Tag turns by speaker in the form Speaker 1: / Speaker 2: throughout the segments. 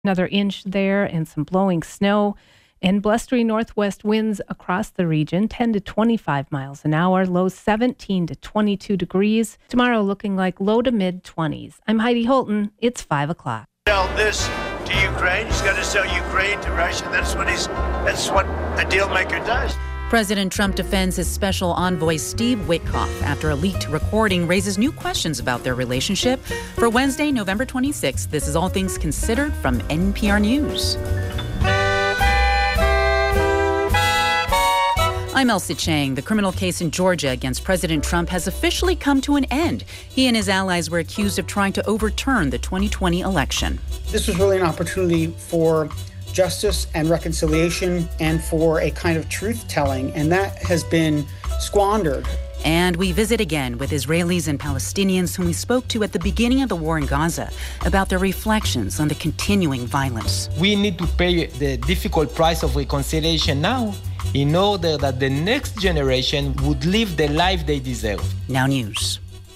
Speaker 1: Another inch there and some blowing snow and blustery northwest winds across the region, 10 to 25 miles an hour, lows 17 to 22 degrees. Tomorrow looking like low to mid 20s. I'm Heidi Holton. It's 5 o'clock.
Speaker 2: Sell this to Ukraine. He's got to sell Ukraine to Russia. That's what a deal maker does.
Speaker 3: President Trump defends his special envoy Steve Witkoff after a leaked recording raises new questions about their relationship. For Wednesday, November 26th, this is All Things Considered from NPR News. I'm Elsie Chang. The criminal case in Georgia against President Trump has officially come to an end. He and his allies were accused of trying to overturn the 2020 election.
Speaker 4: This was really an opportunity for justice and reconciliation and for a kind of truth-telling, and that has been squandered.
Speaker 3: And we visit again with Israelis and Palestinians whom we spoke to at the beginning of the war in Gaza about their reflections on the continuing violence.
Speaker 5: We need to pay the difficult price of reconciliation now in order that the next generation would live the life they deserve.
Speaker 3: Now News.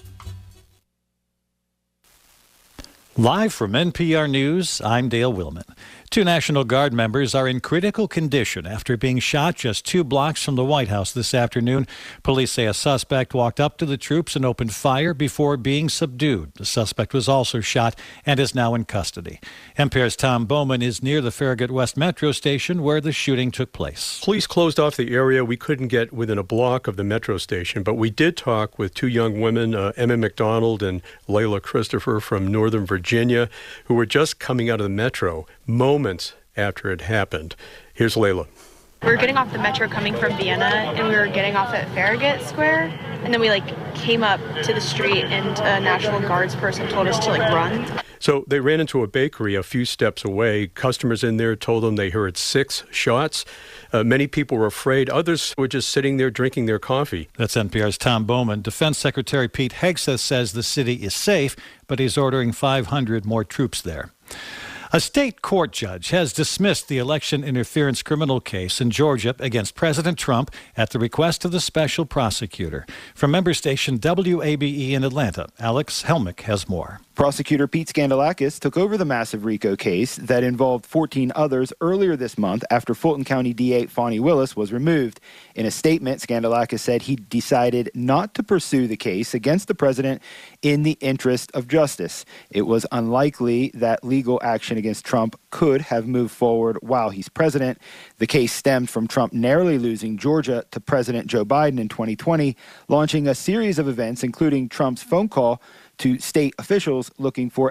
Speaker 6: Live from NPR News, I'm Dale Willman. 2 National Guard members are in critical condition after being shot just 2 blocks from the White House this afternoon. Police say a suspect walked up to the troops and opened fire before being subdued. The suspect was also shot and is now in custody. NPR's Tom Bowman is near the Farragut West Metro station where the shooting took place.
Speaker 7: Police closed off the area. We couldn't get within a block of the metro station, but we did talk with 2 young women, Emma McDonald and Layla Christopher from Northern Virginia, who were just coming out of the metro moments after it happened. Here's Layla.
Speaker 8: We were getting off the metro coming from Vienna, and we were getting off at Farragut Square, and then we came up to the street, and a National Guards person told us to run.
Speaker 7: So they ran into a bakery a few steps away. Customers in there told them they heard 6 shots. Many people were afraid. Others were just sitting there drinking their coffee.
Speaker 6: That's NPR's Tom Bowman. Defense Secretary Pete Hegseth says the city is safe, but he's ordering 500 more troops there. A state court judge has dismissed the election interference criminal case in Georgia against President Trump at the request of the special prosecutor. From member station WABE in Atlanta, Alex Helmick has more.
Speaker 9: Prosecutor Pete Skandalakis took over the massive RICO case that involved 14 others earlier this month after Fulton County DA Fani Willis was removed. In a statement, Skandalakis said he decided not to pursue the case against the president in the interest of justice. It was unlikely that legal action against Trump could have moved forward while he's president. The case stemmed from Trump narrowly losing Georgia to President Joe Biden in 2020, launching a series of events, including Trump's phone call to state officials looking for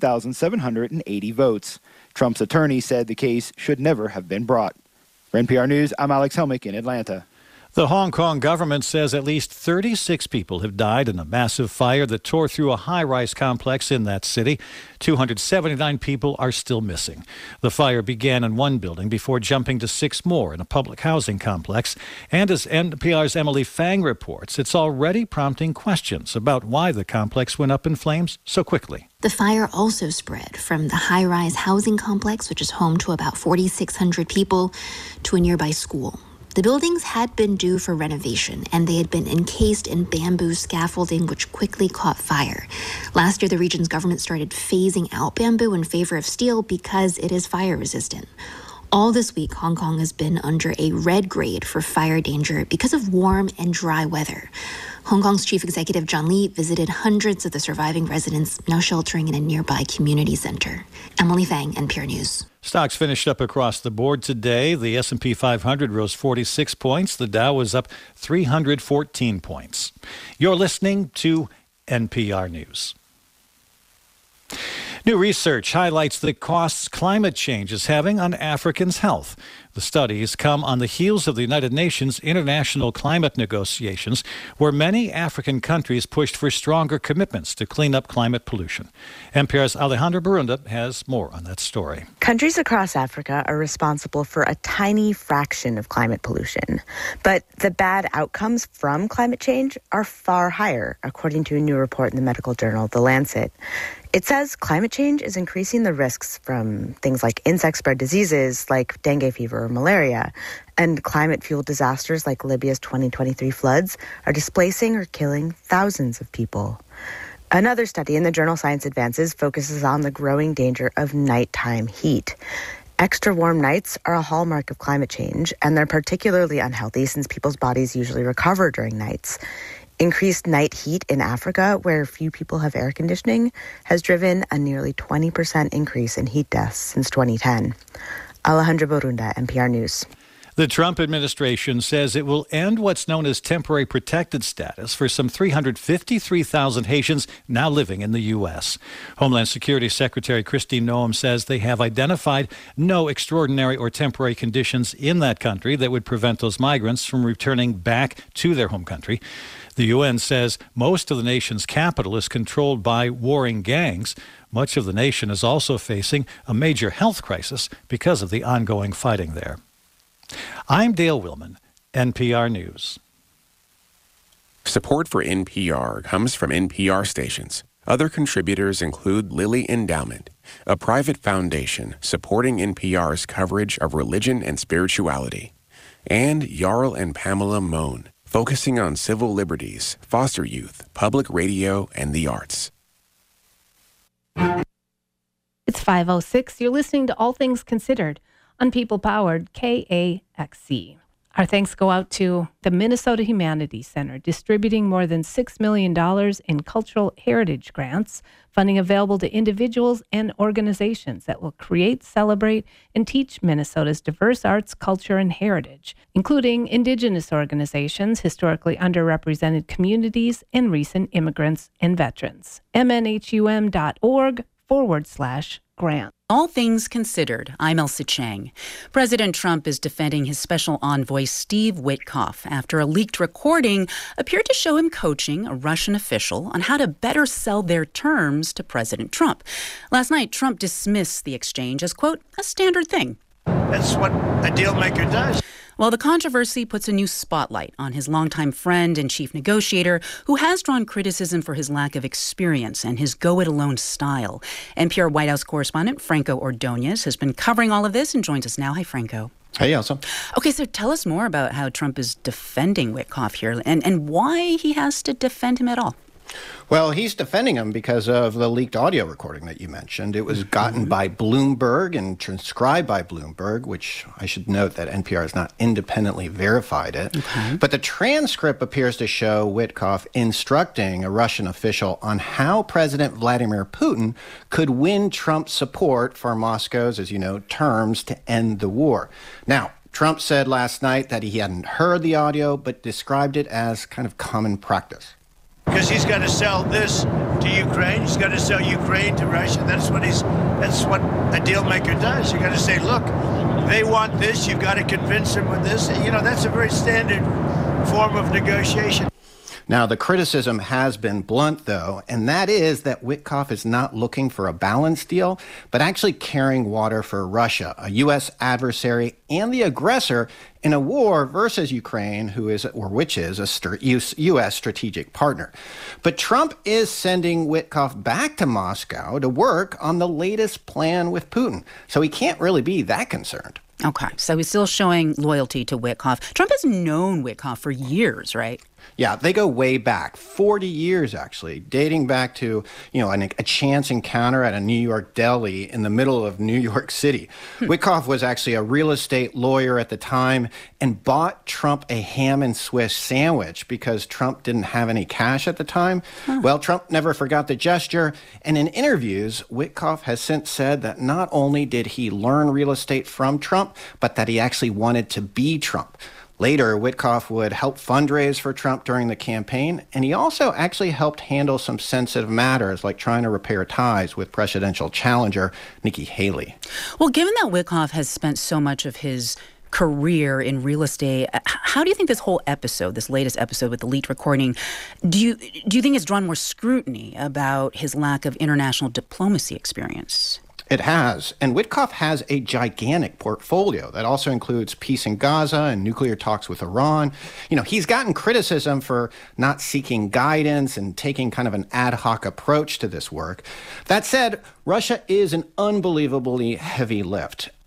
Speaker 9: 11,780 votes. Trump's attorney said the case should never have been brought. For NPR News, I'm Alex Helmick in Atlanta.
Speaker 6: The Hong Kong government says at least 36 people have died in a massive fire that tore through a high-rise complex in that city. 279 people are still missing. The fire began in one building before jumping to 6 more in a public housing complex. And as NPR's Emily Fang reports, it's already prompting questions about why the complex went up in flames so quickly.
Speaker 10: The fire also spread from the high-rise housing complex, which is home to about 4,600 people, to a nearby school. The buildings had been due for renovation, and they had been encased in bamboo scaffolding, which quickly caught fire. Last year, the region's government started phasing out bamboo in favor of steel because it is fire resistant. All this week, Hong Kong has been under a red grade for fire danger because of warm and dry weather. Hong Kong's chief executive John Lee visited hundreds of the surviving residents now sheltering in a nearby community center. Emily Fang, NPR News.
Speaker 6: Stocks finished up across the board today. The S&P 500 rose 46 points. The Dow was up 314 points. You're listening to NPR News. New research highlights the costs climate change is having on Africans' health. The studies come on the heels of the United Nations international climate negotiations, where many African countries pushed for stronger commitments to clean up climate pollution. NPR's Alejandra Barunda has more on that story.
Speaker 11: Countries across Africa are responsible for a tiny fraction of climate pollution. But the bad outcomes from climate change are far higher, according to a new report in the medical journal The Lancet. It says climate change is increasing the risks from things like insect-spread diseases like dengue fever or malaria, and climate-fueled disasters like Libya's 2023 floods are displacing or killing thousands of people. Another study in the journal Science Advances focuses on the growing danger of nighttime heat. Extra warm nights are a hallmark of climate change, and they're particularly unhealthy since people's bodies usually recover during nights. Increased night heat in Africa, where few people have air conditioning, has driven a nearly 20% increase in heat deaths since 2010. Alejandra Borunda, NPR News.
Speaker 6: The Trump administration says it will end what's known as temporary protected status for some 353,000 Haitians now living in the U.S. Homeland Security Secretary Kristi Noem says they have identified no extraordinary or temporary conditions in that country that would prevent those migrants from returning back to their home country. The UN says most of the nation's capital is controlled by warring gangs. Much of the nation is also facing a major health crisis because of the ongoing fighting there. I'm Dale Willman, NPR News.
Speaker 12: Support for NPR comes from NPR stations. Other contributors include Lilly Endowment, a private foundation supporting NPR's coverage of religion and spirituality, and Jarl and Pamela Mohn, focusing on civil liberties, foster youth, public radio, and the arts.
Speaker 1: It's 5:06. You're listening to All Things Considered on People-Powered KAXC. Our thanks go out to the Minnesota Humanities Center, distributing more than $6 million in cultural heritage grants, funding available to individuals and organizations that will create, celebrate, and teach Minnesota's diverse arts, culture, and heritage, including Indigenous organizations, historically underrepresented communities, and recent immigrants and veterans. mnhum.org/grant.
Speaker 3: All Things Considered, I'm Elsa Chang. President Trump is defending his special envoy Steve Witkoff after a leaked recording appeared to show him coaching a Russian official on how to better sell their terms to President Trump. Last night, Trump dismissed the exchange as, quote, a standard thing.
Speaker 2: That's what a deal maker does.
Speaker 3: Well, the controversy puts a new spotlight on his longtime friend and chief negotiator, who has drawn criticism for his lack of experience and his go-it-alone style. NPR White House correspondent Franco Ordonez has been covering all of this and joins us now. Hi, Franco.
Speaker 13: Hey, Elsa.
Speaker 3: Okay, so tell us more about how Trump is defending Witkoff here and why he has to defend him at all.
Speaker 13: Well, he's defending him because of the leaked audio recording that you mentioned. It was gotten by Bloomberg and transcribed by Bloomberg, which I should note that NPR has not independently verified it. Okay. But the transcript appears to show Witkoff instructing a Russian official on how President Vladimir Putin could win Trump's support for Moscow's, as you know, terms to end the war. Now, Trump said last night that he hadn't heard the audio, but described it as kind of common practice.
Speaker 2: Because he's got to sell this to Ukraine. He's got to sell Ukraine to Russia. That's what a deal maker does. You got to say, look, they want this. You've got to convince them with this. You know, that's a very standard form of negotiation.
Speaker 13: Now, the criticism has been blunt, though, and that is that Witkoff is not looking for a balanced deal, but actually carrying water for Russia, a U.S. adversary and the aggressor in a war versus Ukraine, which is a U.S. strategic partner. But Trump is sending Witkoff back to Moscow to work on the latest plan with Putin, so he can't really be that concerned.
Speaker 3: Okay, so he's still showing loyalty to Witkoff. Trump has known Witkoff for years, right?
Speaker 13: Yeah, they go way back, 40 years actually, dating back to, a chance encounter at a New York deli in the middle of New York City. Witkoff was actually a real estate lawyer at the time and bought Trump a ham and Swiss sandwich because Trump didn't have any cash at the time. Well, Trump never forgot the gesture, and in interviews, Witkoff has since said that not only did he learn real estate from Trump, but that he actually wanted to be Trump. Later, Witkoff would help fundraise for Trump during the campaign, and he also actually helped handle some sensitive matters like trying to repair ties with presidential challenger Nikki Haley.
Speaker 3: Well, given that Witkoff has spent so much of his career in real estate, how do you think this whole episode, this latest episode with the leaked recording, do you think it's drawn more scrutiny about his lack of international diplomacy experience?
Speaker 13: It has. And Witkoff has a gigantic portfolio that also includes peace in Gaza and nuclear talks with Iran. He's gotten criticism for not seeking guidance and taking kind of an ad hoc approach to this work. That said, Russia is an unbelievably heavy lift.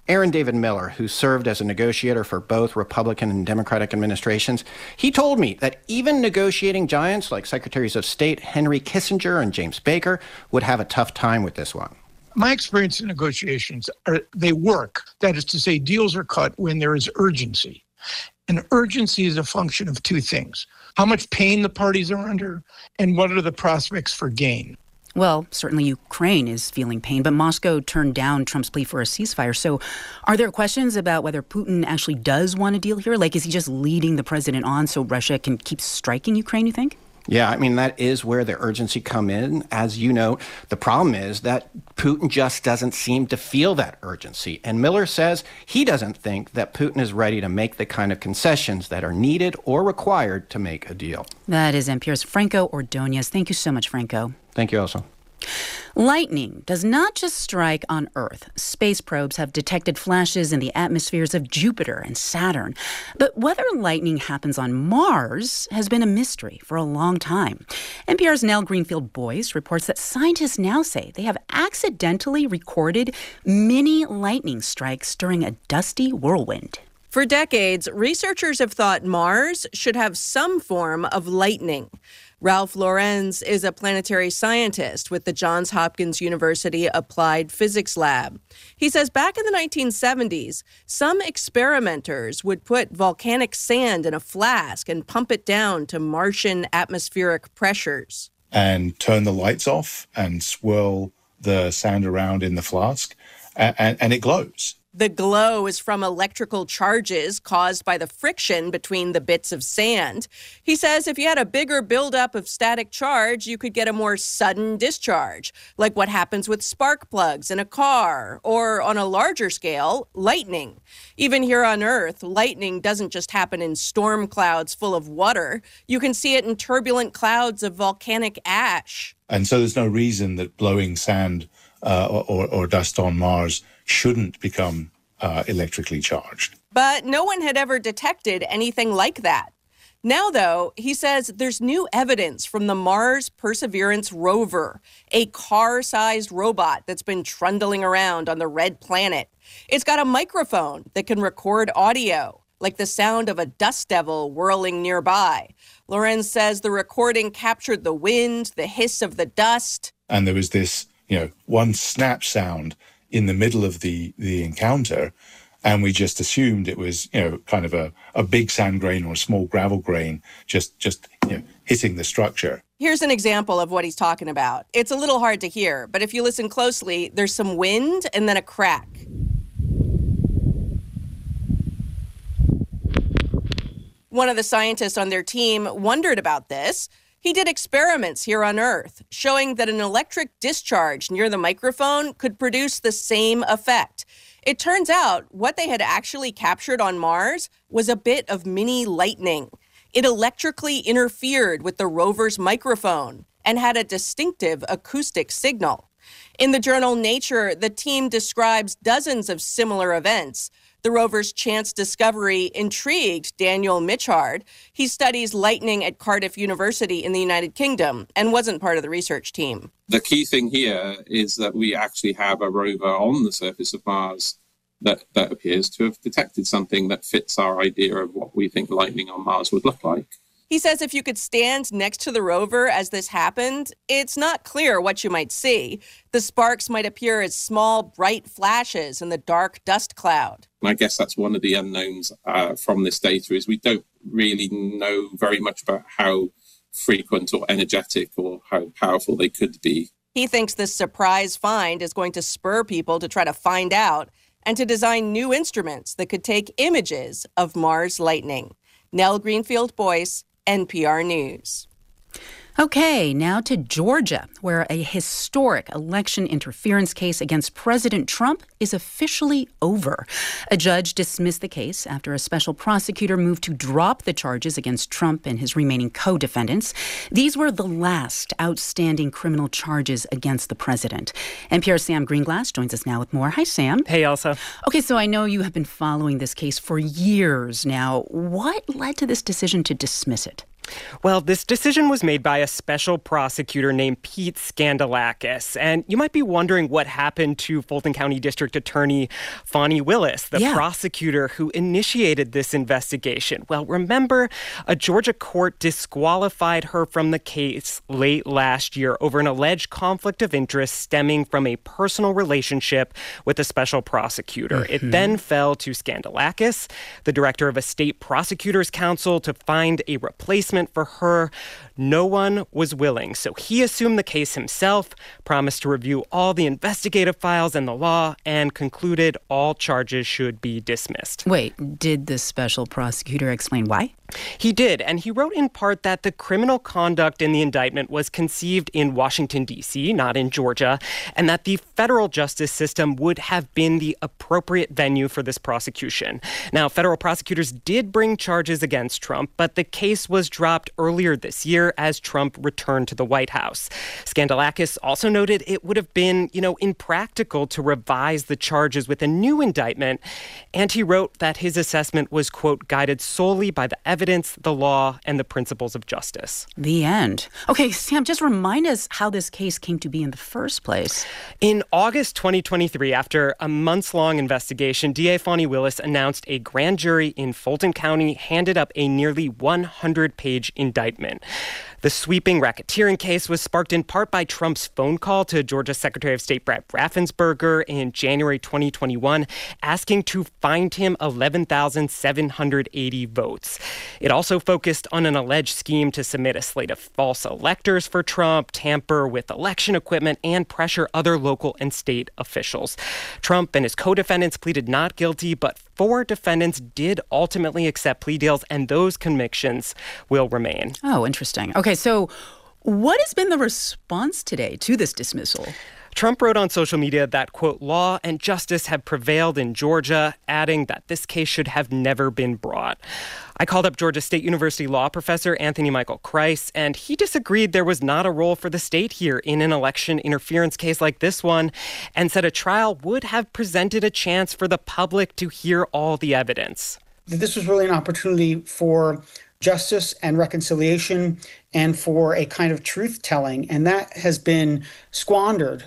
Speaker 13: Aaron David Miller, who served as a negotiator for both Republican and Democratic administrations, he told me that even negotiating giants like Secretaries of State Henry Kissinger and James Baker would have a tough time with this one.
Speaker 14: My experience in negotiations they work. That is to say, deals are cut when there is urgency. And urgency is a function of two things: how much pain the parties are under, and what are the prospects for gain.
Speaker 3: Well, certainly Ukraine is feeling pain, but Moscow turned down Trump's plea for a ceasefire. So are there questions about whether Putin actually does want a deal here? Like, is he just leading the president on so Russia can keep striking Ukraine, you think?
Speaker 13: Yeah, I mean, that is where the urgency come in. As you know, the problem is that Putin just doesn't seem to feel that urgency. And Miller says he doesn't think that Putin is ready to make the kind of concessions that are needed or required to make a deal.
Speaker 3: That is NPR's Franco Ordonez. Thank you so much, Franco.
Speaker 13: Thank you, Elsa.
Speaker 3: Lightning does not just strike on Earth. Space probes have detected flashes in the atmospheres of Jupiter and Saturn. But whether lightning happens on Mars has been a mystery for a long time. NPR's Nell Greenfield-Boyce reports that scientists now say they have accidentally recorded mini lightning strikes during a dusty whirlwind.
Speaker 15: For decades, researchers have thought Mars should have some form of lightning. Ralph Lorenz is a planetary scientist with the Johns Hopkins University Applied Physics Lab. He says back in the 1970s, some experimenters would put volcanic sand in a flask and pump it down to Martian atmospheric pressures.
Speaker 16: And turn the lights off and swirl the sand around in the flask, and it glows.
Speaker 15: The glow is from electrical charges caused by the friction between the bits of sand. He says if you had a bigger buildup of static charge, you could get a more sudden discharge, like what happens with spark plugs in a car, or on a larger scale, lightning. Even here on Earth, lightning doesn't just happen in storm clouds full of water. You can see it in turbulent clouds of volcanic ash.
Speaker 16: And so there's no reason that blowing sand or dust on Mars shouldn't become electrically charged.
Speaker 15: But no one had ever detected anything like that. Now, though, he says there's new evidence from the Mars Perseverance rover, a car-sized robot that's been trundling around on the red planet. It's got a microphone that can record audio, like the sound of a dust devil whirling nearby. Lorenz says the recording captured the wind, the hiss of the dust.
Speaker 16: And there was this, one snap sound in the middle of the encounter, and we just assumed it was, kind of a big sand grain or a small gravel grain just hitting the structure.
Speaker 15: Here's an example of what he's talking about. It's a little hard to hear, but if you listen closely, there's some wind and then a crack. One of the scientists on their team wondered about this. He did experiments here on Earth showing that an electric discharge near the microphone could produce the same effect. It turns out what they had actually captured on Mars was a bit of mini lightning. It electrically interfered with the rover's microphone and had a distinctive acoustic signal. In the journal Nature, the team describes dozens of similar events. The rover's chance discovery intrigued Daniel Mitchard. He studies lightning at Cardiff University in the United Kingdom and wasn't part of the research team.
Speaker 17: The key thing here is that we actually have a rover on the surface of Mars that appears to have detected something that fits our idea of what we think lightning on Mars would look like.
Speaker 15: He says if you could stand next to the rover as this happened, it's not clear what you might see. The sparks might appear as small, bright flashes in the dark dust cloud.
Speaker 17: I guess that's one of the unknowns from this data is we don't really know very much about how frequent or energetic or how powerful they could be.
Speaker 15: He thinks this surprise find is going to spur people to try to find out and to design new instruments that could take images of Mars lightning. Nell Greenfield-Boyce, NPR News.
Speaker 3: Okay, now to Georgia, where a historic election interference case against President Trump is officially over. A judge dismissed the case after a special prosecutor moved to drop the charges against Trump and his remaining co-defendants. These were the last outstanding criminal charges against the president. NPR's Sam Greenglass joins us now with more. Hi, Sam.
Speaker 18: Hey, Elsa.
Speaker 3: Okay, so I know you have been following this case for years now. What led to this decision to dismiss it?
Speaker 18: Well, this decision was made by a special prosecutor named Pete Skandalakis. And you might be wondering what happened to Fulton County District Attorney Fani Willis, the prosecutor who initiated this investigation. Well, remember, a Georgia court disqualified her from the case late last year over an alleged conflict of interest stemming from a personal relationship with a special prosecutor. Mm-hmm. It then fell to Skandalakis, the director of a state prosecutor's council, to find a replacement for her. No one was willing, so he assumed the case himself, promised to review all the investigative files and the law, and concluded all charges should be dismissed.
Speaker 3: Wait, did the special prosecutor explain why?
Speaker 18: He did, and he wrote in part that the criminal conduct in the indictment was conceived in Washington, D.C., not in Georgia, and that the federal justice system would have been the appropriate venue for this prosecution. Now, federal prosecutors did bring charges against Trump, but the case was dropped earlier this year as Trump returned to the White House. Skandalakis also noted it would have been, impractical to revise the charges with a new indictment, and he wrote that his assessment was, quote, guided solely by the evidence, the law, and the principles of justice.
Speaker 3: The end. Okay, Sam, just remind us how this case came to be in the first place.
Speaker 18: In August 2023, after a months-long investigation, DA Fani Willis announced a grand jury in Fulton County handed up a nearly 100-page indictment. The sweeping racketeering case was sparked in part by Trump's phone call to Georgia Secretary of State Brett Raffensperger in January 2021, asking to find him 11,780 votes. It also focused on an alleged scheme to submit a slate of false electors for Trump, tamper with election equipment, and pressure other local and state officials. Trump and his co-defendants pleaded not guilty, but 4 defendants did ultimately accept plea deals, and those convictions will remain.
Speaker 3: Oh, interesting. Okay, so what has been the response today to this dismissal?
Speaker 18: Trump wrote on social media that, quote, law and justice have prevailed in Georgia, adding that this case should have never been brought. I called up Georgia State University law professor Anthony Michael Kreis, and he disagreed there was not a role for the state here in an election interference case like this one, and said a trial would have presented a chance for the public to hear all the evidence.
Speaker 4: This was really an opportunity for justice and reconciliation and for a kind of truth-telling, and that has been squandered.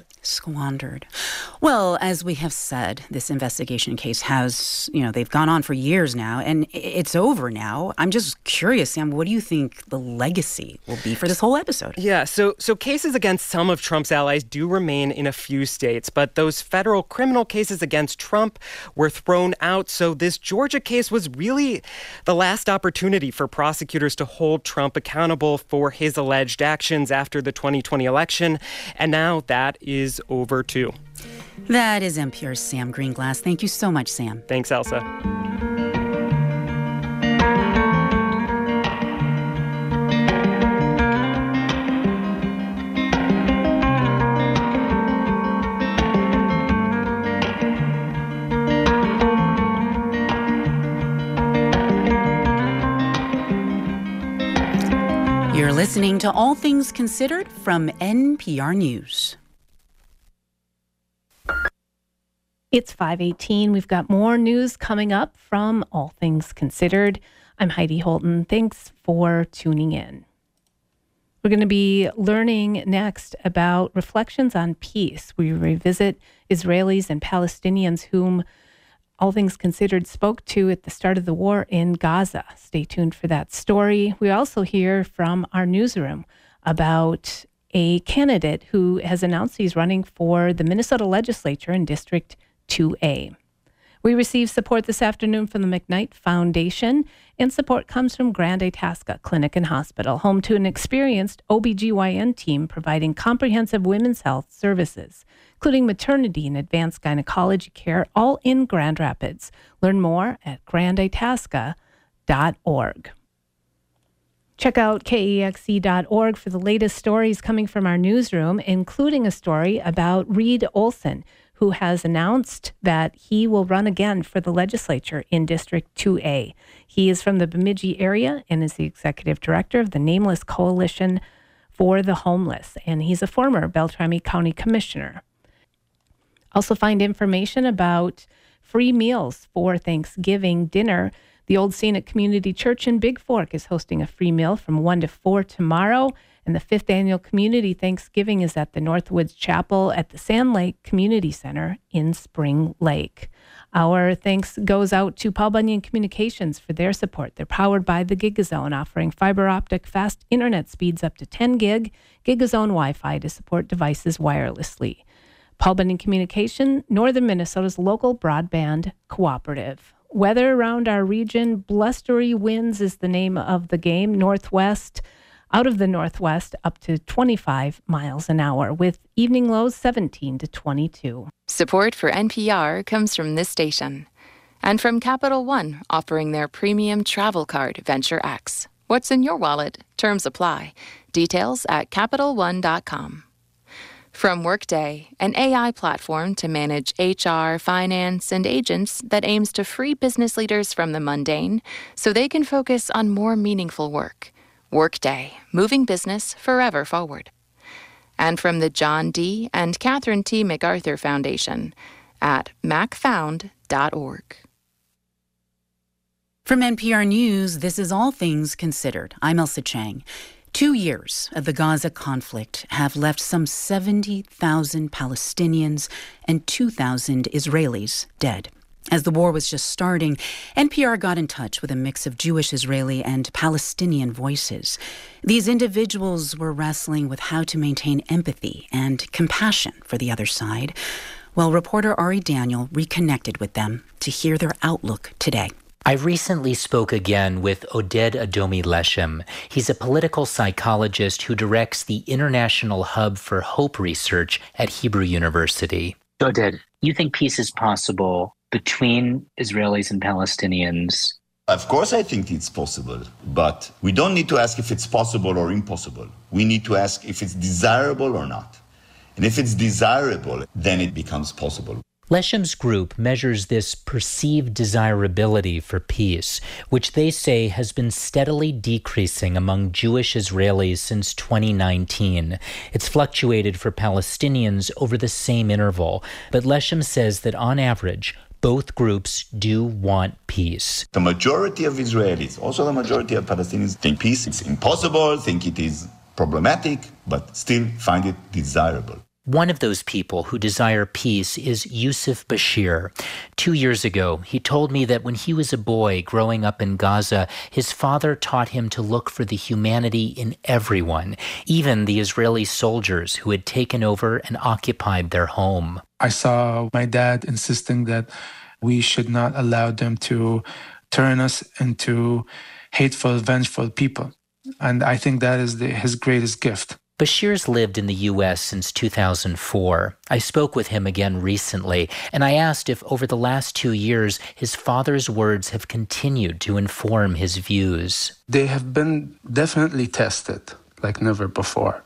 Speaker 3: Well, as we have said, this investigation case has, they've gone on for years now, and it's over now. I'm just curious, Sam, what do you think the legacy will be for this whole episode?
Speaker 18: Yeah, so cases against some of Trump's allies do remain in a few states, but those federal criminal cases against Trump were thrown out. So this Georgia case was really the last opportunity for prosecutors to hold Trump accountable for his alleged actions after the 2020 election, and now that is over too.
Speaker 3: That is NPR's Sam Greenglass. Thank you so much, Sam.
Speaker 18: Thanks, Elsa.
Speaker 3: You're listening to All Things Considered from NPR News.
Speaker 1: It's 5:18. We've got more news coming up from All Things Considered. I'm Heidi Holton. Thanks for tuning in. We're going to be learning next about reflections on peace. We revisit Israelis and Palestinians whom All Things Considered spoke to at the start of the war in Gaza. Stay tuned for that story. We also hear from our newsroom about a candidate who has announced he's running for the Minnesota legislature in District 2A. We received support this afternoon from the McKnight Foundation, and support comes from Grand Itasca Clinic and Hospital, home to an experienced OBGYN team providing comprehensive women's health services, including maternity and advanced gynecology care, all in Grand Rapids. Learn more at granditasca.org. Check out KEXE.org for the latest stories coming from our newsroom, including a story about Reed Olson, who has announced that he will run again for the legislature in District 2A. He is from the Bemidji area and is the executive director of the Nameless Coalition for the Homeless, and he's a former Beltrami County Commissioner. Also find information about free meals for Thanksgiving dinner. The Old Scenic Community Church in Big Fork is hosting a free meal from 1 to 4 tomorrow. And the 5th Annual Community Thanksgiving is at the Northwoods Chapel at the Sand Lake Community Center in Spring Lake. Our thanks goes out to Paul Bunyan Communications for their support. They're powered by the Gigazone, offering fiber optic fast internet speeds up to 10 gig, Gigazone Wi-Fi to support devices wirelessly. Paul Bunyan Communication, Northern Minnesota's local broadband cooperative. Weather around our region, blustery winds is the name of the game. Out of the northwest up to 25 miles an hour, with evening lows 17 to 22.
Speaker 19: Support for NPR comes from this station and from Capital One, offering their premium travel card, Venture X. What's in your wallet? Terms apply. Details at CapitalOne.com. From Workday, an AI platform to manage HR, finance, and agents that aims to free business leaders from the mundane so they can focus on more meaningful work. Workday, moving business forever forward. And from the John D. and Catherine T. MacArthur Foundation at macfound.org.
Speaker 3: From NPR News, this is All Things Considered. I'm Elsa Chang. 2 years of the Gaza conflict have left some 70,000 Palestinians and 2,000 Israelis dead. As the war was just starting, NPR got in touch with a mix of Jewish, Israeli, and Palestinian voices. These individuals were wrestling with how to maintain empathy and compassion for the other side. Well, reporter Ari Daniel reconnected with them to hear their outlook today.
Speaker 20: I recently spoke again with Oded Adomi Leshem. He's a political psychologist who directs the International Hub for Hope Research at Hebrew University.
Speaker 21: Oded, you think peace is possible between Israelis and Palestinians?
Speaker 22: Of course, I think it's possible, but we don't need to ask if it's possible or impossible. We need to ask if it's desirable or not. And if it's desirable, then it becomes possible.
Speaker 20: Leshem's group measures this perceived desirability for peace, which they say has been steadily decreasing among Jewish Israelis since 2019. It's fluctuated for Palestinians over the same interval, but Leshem says that on average, both groups do want peace.
Speaker 22: The majority of Israelis, also the majority of Palestinians, think peace is impossible, think it is problematic, but still find it desirable.
Speaker 20: One of those people who desire peace is Yusuf Bashir. 2 years ago, he told me that when he was a boy growing up in Gaza, his father taught him to look for the humanity in everyone, even the Israeli soldiers who had taken over and occupied their home.
Speaker 23: I saw my dad insisting that we should not allow them to turn us into hateful, vengeful people. And I think that is his greatest gift.
Speaker 20: Bashir's lived in the U.S. since 2004. I spoke with him again recently, and I asked if over the last 2 years, his father's words have continued to inform his views.
Speaker 23: They have been definitely tested like never before,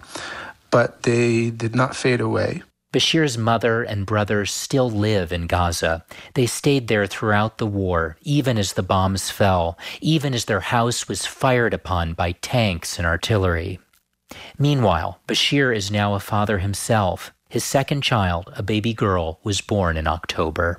Speaker 23: but they did not fade away.
Speaker 20: Bashir's mother and brother still live in Gaza. They stayed there throughout the war, even as the bombs fell, even as their house was fired upon by tanks and artillery. Meanwhile, Bashir is now a father himself. His second child, a baby girl, was born in October.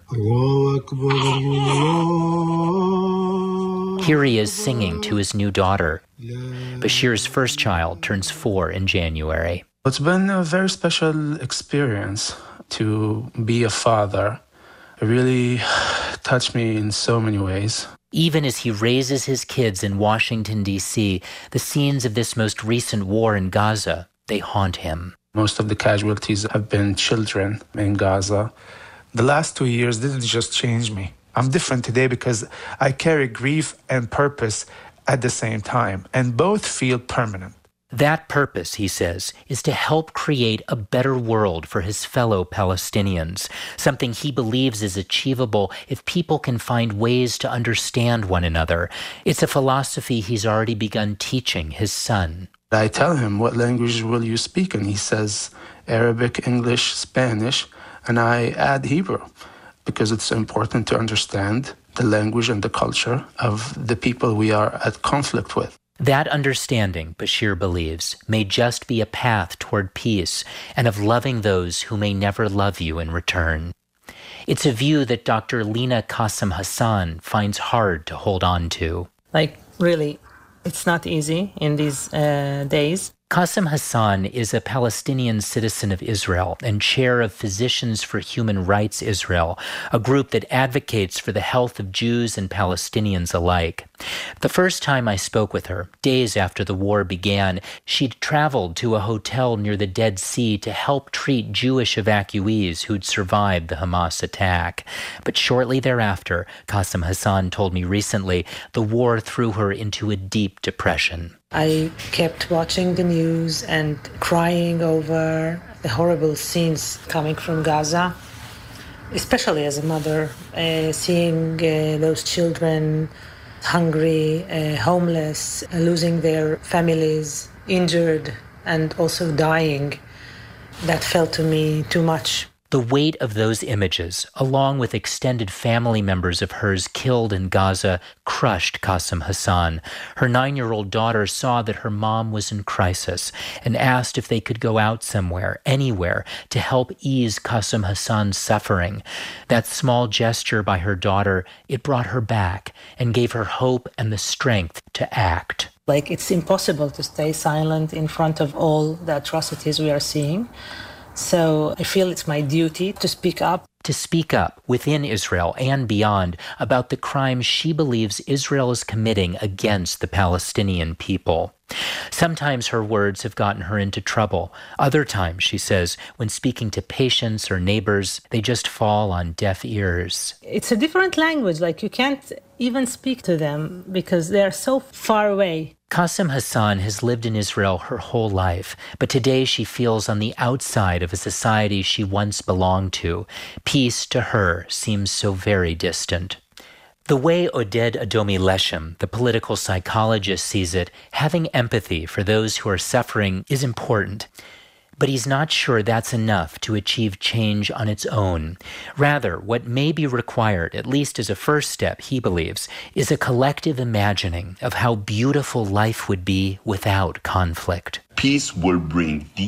Speaker 20: Here he is singing to his new daughter. Bashir's first child turns 4 in January.
Speaker 23: It's been a very special experience to be a father. It really touched me in so many ways.
Speaker 20: Even as he raises his kids in Washington, D.C., the scenes of this most recent war in Gaza, they haunt him.
Speaker 23: Most of the casualties have been children in Gaza. The last 2 years didn't just change me. I'm different today because I carry grief and purpose at the same time, and both feel permanent.
Speaker 20: That purpose, he says, is to help create a better world for his fellow Palestinians, something he believes is achievable if people can find ways to understand one another. It's a philosophy he's already begun teaching his son.
Speaker 23: I tell him, what language will you speak? And he says Arabic, English, Spanish, and I add Hebrew, because it's important to understand the language and the culture of the people we are at conflict with.
Speaker 20: That understanding, Bashir believes, may just be a path toward peace and of loving those who may never love you in return. It's a view that Dr. Lina Qasim Hassan finds hard to hold on to.
Speaker 5: Really, it's not easy in these days.
Speaker 20: Qasim Hassan is a Palestinian citizen of Israel and chair of Physicians for Human Rights Israel, a group that advocates for the health of Jews and Palestinians alike. The first time I spoke with her, days after the war began, she'd traveled to a hotel near the Dead Sea to help treat Jewish evacuees who'd survived the Hamas attack. But shortly thereafter, Qasim Hassan told me recently, the war threw her into a deep depression.
Speaker 5: I kept watching the news and crying over the horrible scenes coming from Gaza, especially as a mother, seeing those children hungry, homeless, losing their families, injured, and also dying. That felt to me too much.
Speaker 20: The weight of those images, along with extended family members of hers killed in Gaza, crushed Qasim Hassan. Her 9-year-old daughter saw that her mom was in crisis and asked if they could go out somewhere, anywhere, to help ease Qasim Hassan's suffering. That small gesture by her daughter, it brought her back and gave her hope and the strength to act.
Speaker 5: It's impossible to stay silent in front of all the atrocities we are seeing. So I feel it's my duty to speak up.
Speaker 20: To speak up within Israel and beyond about the crimes she believes Israel is committing against the Palestinian people. Sometimes her words have gotten her into trouble. Other times, she says, when speaking to patients or neighbors, they just fall on deaf ears.
Speaker 5: It's a different language. You can't even speak to them because they are so far away.
Speaker 20: Qasim Hassan has lived in Israel her whole life, but today she feels on the outside of a society she once belonged to. Peace to her seems so very distant. The way Oded Adomi Leshem, the political psychologist, sees it, having empathy for those who are suffering is important. But he's not sure that's enough to achieve change on its own. Rather, what may be required, at least as a first step, he believes, is a collective imagining of how beautiful life would be without conflict.
Speaker 22: Peace will bring the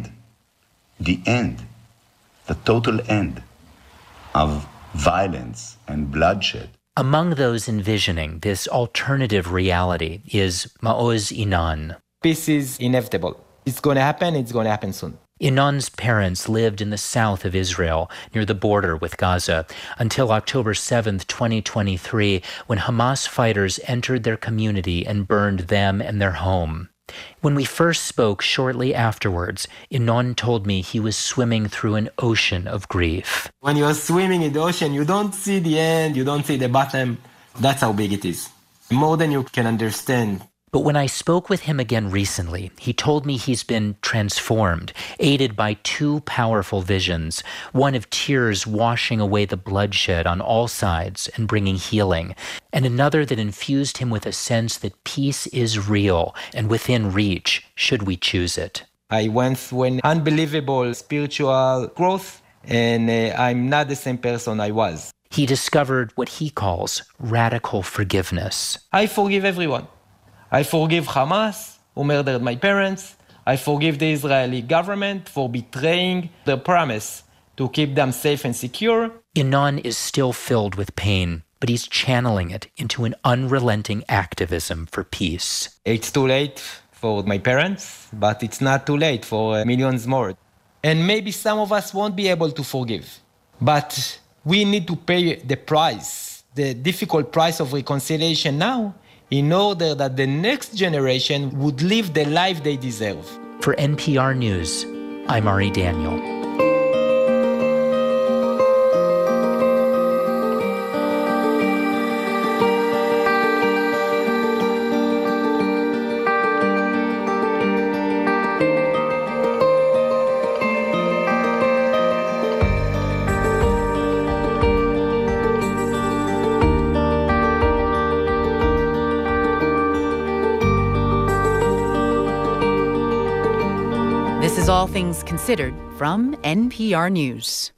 Speaker 22: total end of violence and bloodshed.
Speaker 20: Among those envisioning this alternative reality is Maoz Inan.
Speaker 7: Peace is inevitable. It's going to happen soon.
Speaker 20: Inan's parents lived in the south of Israel, near the border with Gaza, until October 7th, 2023, when Hamas fighters entered their community and burned them and their home. When we first spoke shortly afterwards, Inan told me he was swimming through an ocean of grief.
Speaker 7: When you're swimming in the ocean, you don't see the end, you don't see the bottom. That's how big it is. More than you can understand.
Speaker 20: But when I spoke with him again recently, he told me he's been transformed, aided by two powerful visions, one of tears washing away the bloodshed on all sides and bringing healing, and another that infused him with a sense that peace is real and within reach, should we choose it.
Speaker 7: I went through an unbelievable spiritual growth, and I'm not the same person I was.
Speaker 20: He discovered what he calls radical forgiveness.
Speaker 7: I forgive everyone. I forgive Hamas, who murdered my parents. I forgive the Israeli government for betraying their promise to keep them safe and secure.
Speaker 20: Inan is still filled with pain, but he's channeling it into an unrelenting activism for peace.
Speaker 7: It's too late for my parents, but it's not too late for millions more. And maybe some of us won't be able to forgive. But we need to pay the price, the difficult price of reconciliation now, in order that the next generation would live the life they deserve.
Speaker 20: For NPR News, I'm Ari Daniel.
Speaker 3: All Things Considered from NPR News.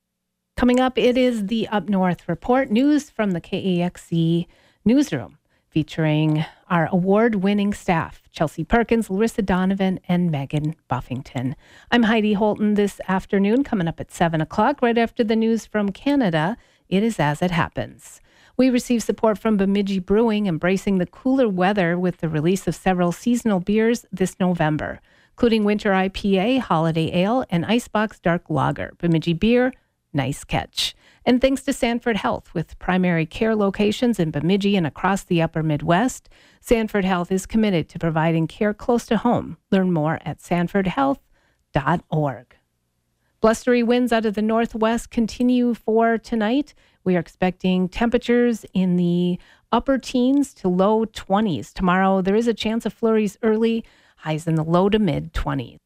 Speaker 1: Coming up, it is the Up North Report, news from the KAXE newsroom. featuring our award-winning staff, Chelsea Perkins, Larissa Donovan, and Megan Buffington. I'm Heidi Holton. This afternoon, coming up at 7 o'clock, right after the news from Canada, it is As It Happens. We receive support from Bemidji Brewing, embracing the cooler weather with the release of several seasonal beers this November, including Winter IPA, Holiday Ale, and Icebox Dark Lager. Bemidji Beer, nice catch. And thanks to Sanford Health, with primary care locations in Bemidji and across the upper Midwest, Sanford Health is committed to providing care close to home. Learn more at sanfordhealth.org. Blustery winds out of the northwest continue for tonight. We are expecting temperatures in the upper teens to low 20s. Tomorrow, there is a chance of flurries early, highs in the low to mid 20s.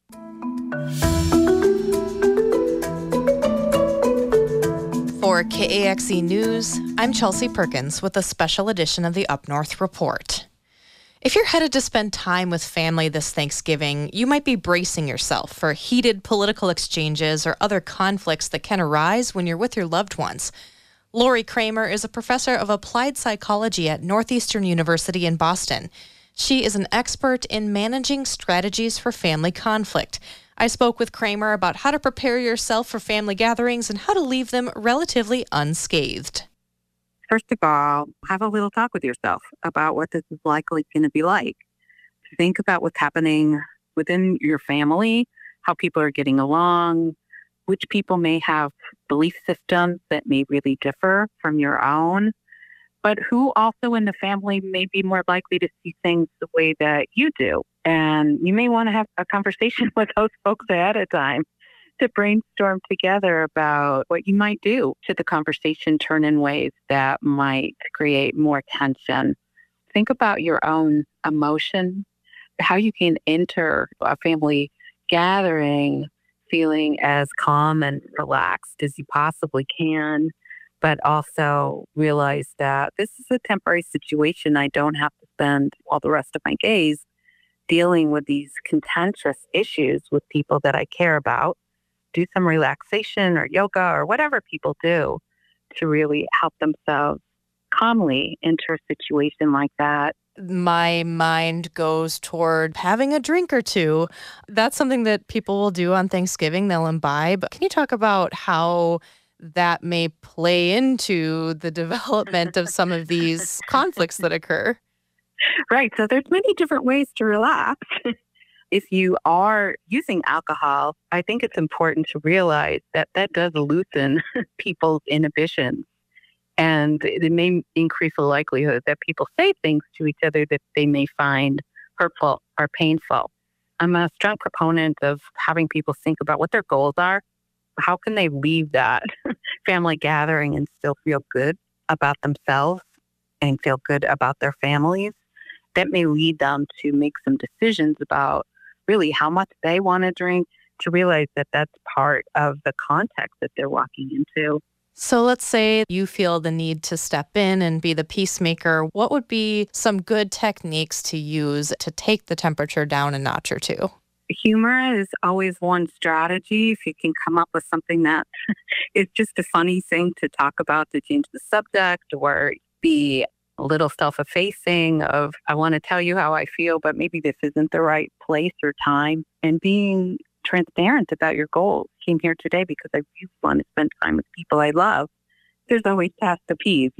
Speaker 8: For KAXE News, I'm Chelsea Perkins with a special edition of the Up North Report. If you're headed to spend time with family this Thanksgiving, you might be bracing yourself for heated political exchanges or other conflicts that can arise when you're with your loved ones. Lori Kramer is a professor of applied psychology at Northeastern University in Boston. She is an expert in managing strategies for family conflict. I spoke with Kramer about how to prepare yourself for family gatherings and how to leave them relatively unscathed.
Speaker 9: First of all, have a little talk with yourself about what this is likely going to be like. Think about what's happening within your family, how people are getting along, which people may have belief systems that may really differ from your own, but who also in the family may be more likely to see things the way that you do. And you may want to have a conversation with those folks ahead of time to brainstorm together about what you might do should the conversation turn in ways that might create more tension. Think about your own emotion, how you can enter a family gathering feeling as calm and relaxed as you possibly can, but also realize that this is a temporary situation. I don't have to spend all the rest of my days dealing with these contentious issues with people that I care about. Do some relaxation or yoga or whatever people do to really help themselves calmly enter a situation like that.
Speaker 8: My mind goes toward having a drink or two. That's something that people will do on Thanksgiving. They'll imbibe. Can you talk about how that may play into the development of some of these conflicts that occur?
Speaker 9: Right. So there's many different ways to relax. If you are using alcohol, I think it's important to realize that that does loosen people's inhibitions. And it may increase the likelihood that people say things to each other that they may find hurtful or painful. I'm a strong proponent of having people think about what their goals are. How can they leave that family gathering and still feel good about themselves and feel good about their families? That may lead them to make some decisions about really how much they want to drink, to realize that that's part of the context that they're walking into.
Speaker 8: So let's say you feel the need to step in and be the peacemaker. What would be some good techniques to use to take the temperature down a notch or two?
Speaker 9: Humor is always one strategy. If you can come up with something that is just a funny thing to talk about to change the subject, or be a little self-effacing of, I want to tell you how I feel, but maybe this isn't the right place or time, and being transparent about your goals. Came here today because I really want to spend time with people I love. There's always past the peas,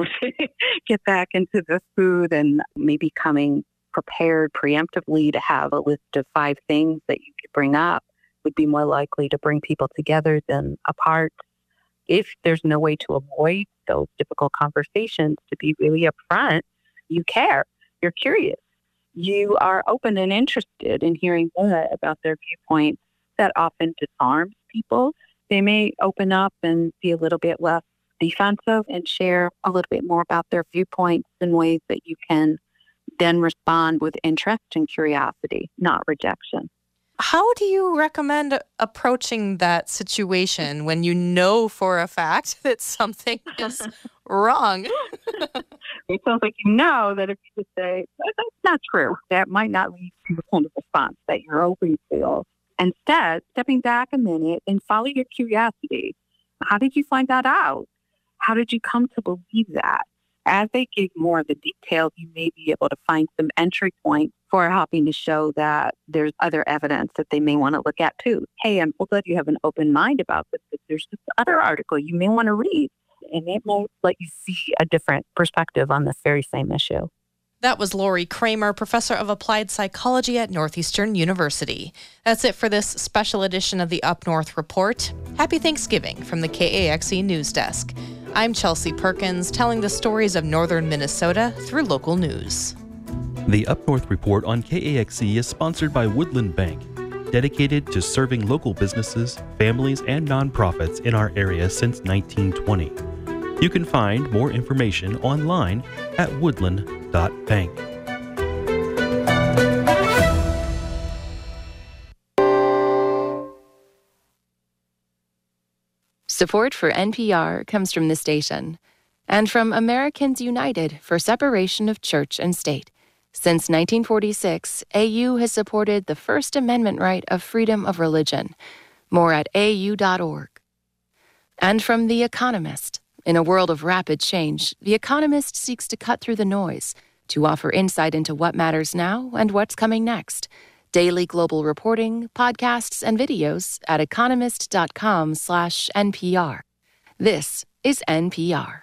Speaker 9: get back into the food, and maybe coming prepared preemptively to have a list of 5 things that you could bring up would be more likely to bring people together than apart. If there's no way to avoid those difficult conversations, to be really upfront, you care, you're curious, you are open and interested in hearing more about their viewpoints. That often disarms people. They may open up and be a little bit less defensive and share a little bit more about their viewpoints in ways that you can then respond with interest and curiosity, not rejection.
Speaker 8: How do you recommend approaching that situation when you know for a fact that something is wrong?
Speaker 9: It sounds like you know that if you just say, that's not true, that might not lead to the kind of response that you're hoping to. Instead, stepping back a minute and follow your curiosity. How did you find that out? How did you come to believe that? As they give more of the details, you may be able to find some entry points for helping to show that there's other evidence that they may want to look at too. Hey, I'm so glad you have an open mind about this, but there's this other article you may want to read, and it might let you see a different perspective on this very same issue.
Speaker 8: That was Lori Kramer, professor of applied psychology at Northeastern University. That's it for this special edition of the Up North Report. Happy Thanksgiving from the KAXE News Desk. I'm Chelsea Perkins, telling the stories of northern Minnesota through local news.
Speaker 6: The Up North Report on KAXE is sponsored by Woodland Bank, dedicated to serving local businesses, families, and nonprofits in our area since 1920. You can find more information online at woodland.bank.
Speaker 19: Support for NPR comes from this station and from Americans United for Separation of Church and State. Since 1946, AU has supported the First Amendment right of freedom of religion. More at au.org. And from The Economist. In a world of rapid change, The Economist seeks to cut through the noise, to offer insight into what matters now and what's coming next. Daily global reporting, podcasts, and videos at economist.com/NPR. This is NPR.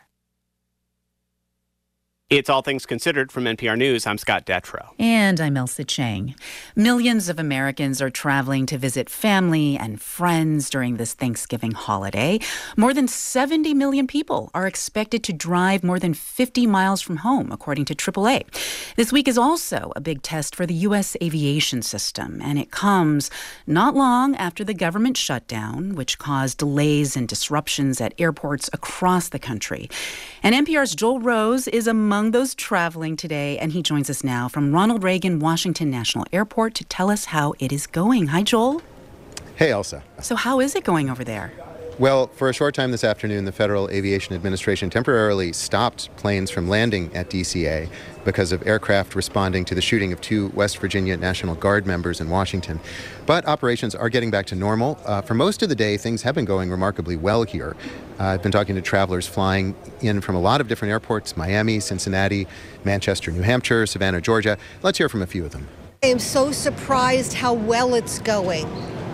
Speaker 10: It's All Things Considered from NPR News. I'm Scott Detrow.
Speaker 3: And I'm Elsa Chang. Millions of Americans are traveling to visit family and friends during this Thanksgiving holiday. More than 70 million people are expected to drive more than 50 miles from home, according to AAA. This week is also a big test for the U.S. aviation system, and it comes not long after the government shutdown, which caused delays and disruptions at airports across the country. And NPR's Joel Rose is among those traveling today, and he joins us now from Ronald Reagan Washington National Airport to tell us how it is going. Hi, Joel.
Speaker 11: Hey, Elsa.
Speaker 3: So how is it going over there?
Speaker 11: Well, for a short time this afternoon, the Federal Aviation Administration temporarily stopped planes from landing at DCA because of aircraft responding to the shooting of 2 West Virginia National Guard members in Washington. But operations are getting back to normal. For most of the day, things have been going remarkably well here. I've been talking to travelers flying in from a lot of different airports: Miami, Cincinnati, Manchester, New Hampshire, Savannah, Georgia. Let's hear from a few of them.
Speaker 24: I am so surprised how well it's going.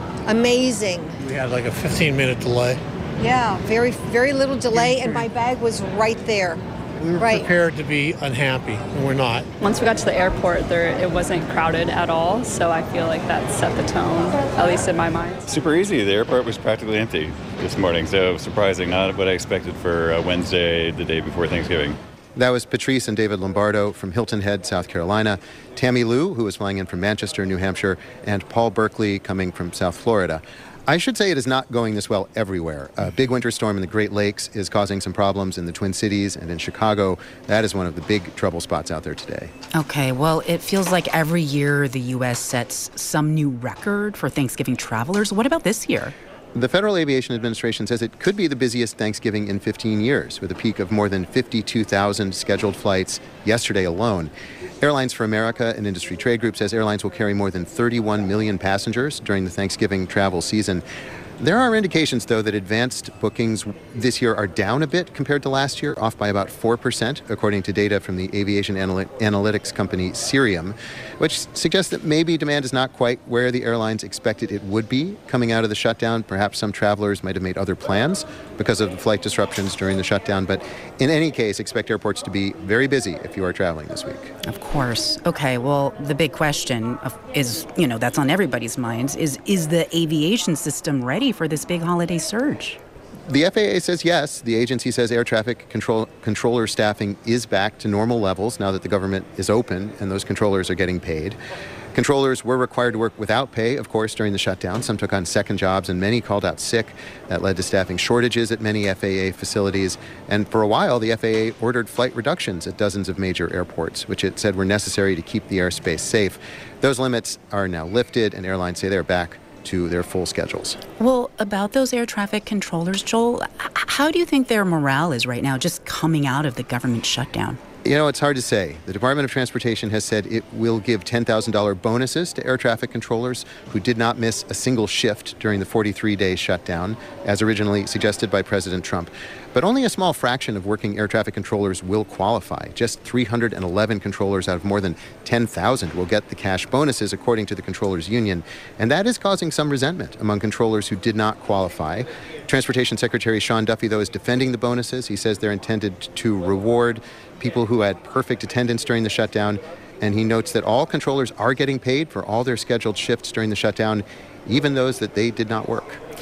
Speaker 24: Amazing.
Speaker 25: We had like a 15-minute delay.
Speaker 24: Yeah, very, very little delay, and my bag was right there.
Speaker 25: We were prepared to be unhappy, and we're not.
Speaker 26: Once we got to the airport, it wasn't crowded at all, so I feel like that set the tone, at least in my mind.
Speaker 27: Super easy. The airport was practically empty this morning, so surprising. Not what I expected for Wednesday, the day before Thanksgiving.
Speaker 11: That was Patrice and David Lombardo from Hilton Head, South Carolina, Tammy Lou, who was flying in from Manchester, New Hampshire, and Paul Berkeley coming from South Florida. I should say it is not going this well everywhere. A big winter storm in the Great Lakes is causing some problems in the Twin Cities and in Chicago. That is one of the big trouble spots out there today.
Speaker 3: Okay, well, it feels like every year the U.S. sets some new record for Thanksgiving travelers. What about this year?
Speaker 11: The Federal Aviation Administration says it could be the busiest Thanksgiving in 15 years, with a peak of more than 52,000 scheduled flights yesterday alone. Airlines for America, an industry trade group, says airlines will carry more than 31 million passengers during the Thanksgiving travel season. There are indications, though, that advanced bookings this year are down a bit compared to last year, off by about 4%, according to data from the aviation analytics company Cirium, which suggests that maybe demand is not quite where the airlines expected it would be coming out of the shutdown. Perhaps some travelers might have made other plans because of the flight disruptions during the shutdown. But in any case, expect airports to be very busy if you are traveling this week.
Speaker 3: Of course. Okay, well, the big question is, that's on everybody's minds, is the aviation system ready for this big holiday surge?
Speaker 11: The FAA says yes. The agency says air traffic controller staffing is back to normal levels now that the government is open and those controllers are getting paid. Controllers were required to work without pay, of course, during the shutdown. Some took on second jobs and many called out sick. That led to staffing shortages at many FAA facilities. And for a while, the FAA ordered flight reductions at dozens of major airports, which it said were necessary to keep the airspace safe. Those limits are now lifted, and airlines say they're back to their full schedules.
Speaker 3: Well, about those air traffic controllers, Joel, how do you think their morale is right now, just coming out of the government shutdown?
Speaker 11: You know, it's hard to say. The Department of Transportation has said it will give $10,000 bonuses to air traffic controllers who did not miss a single shift during the 43-day shutdown, as originally suggested by President Trump. But only a small fraction of working air traffic controllers will qualify. Just 311 controllers out of more than 10,000 will get the cash bonuses, according to the Controllers Union. And that is causing some resentment among controllers who did not qualify. Transportation Secretary Sean Duffy, though, is defending the bonuses. He says they're intended to reward people who had perfect attendance during the shutdown. And he notes that all controllers are getting paid for all their scheduled shifts during the shutdown, even those that they did not work.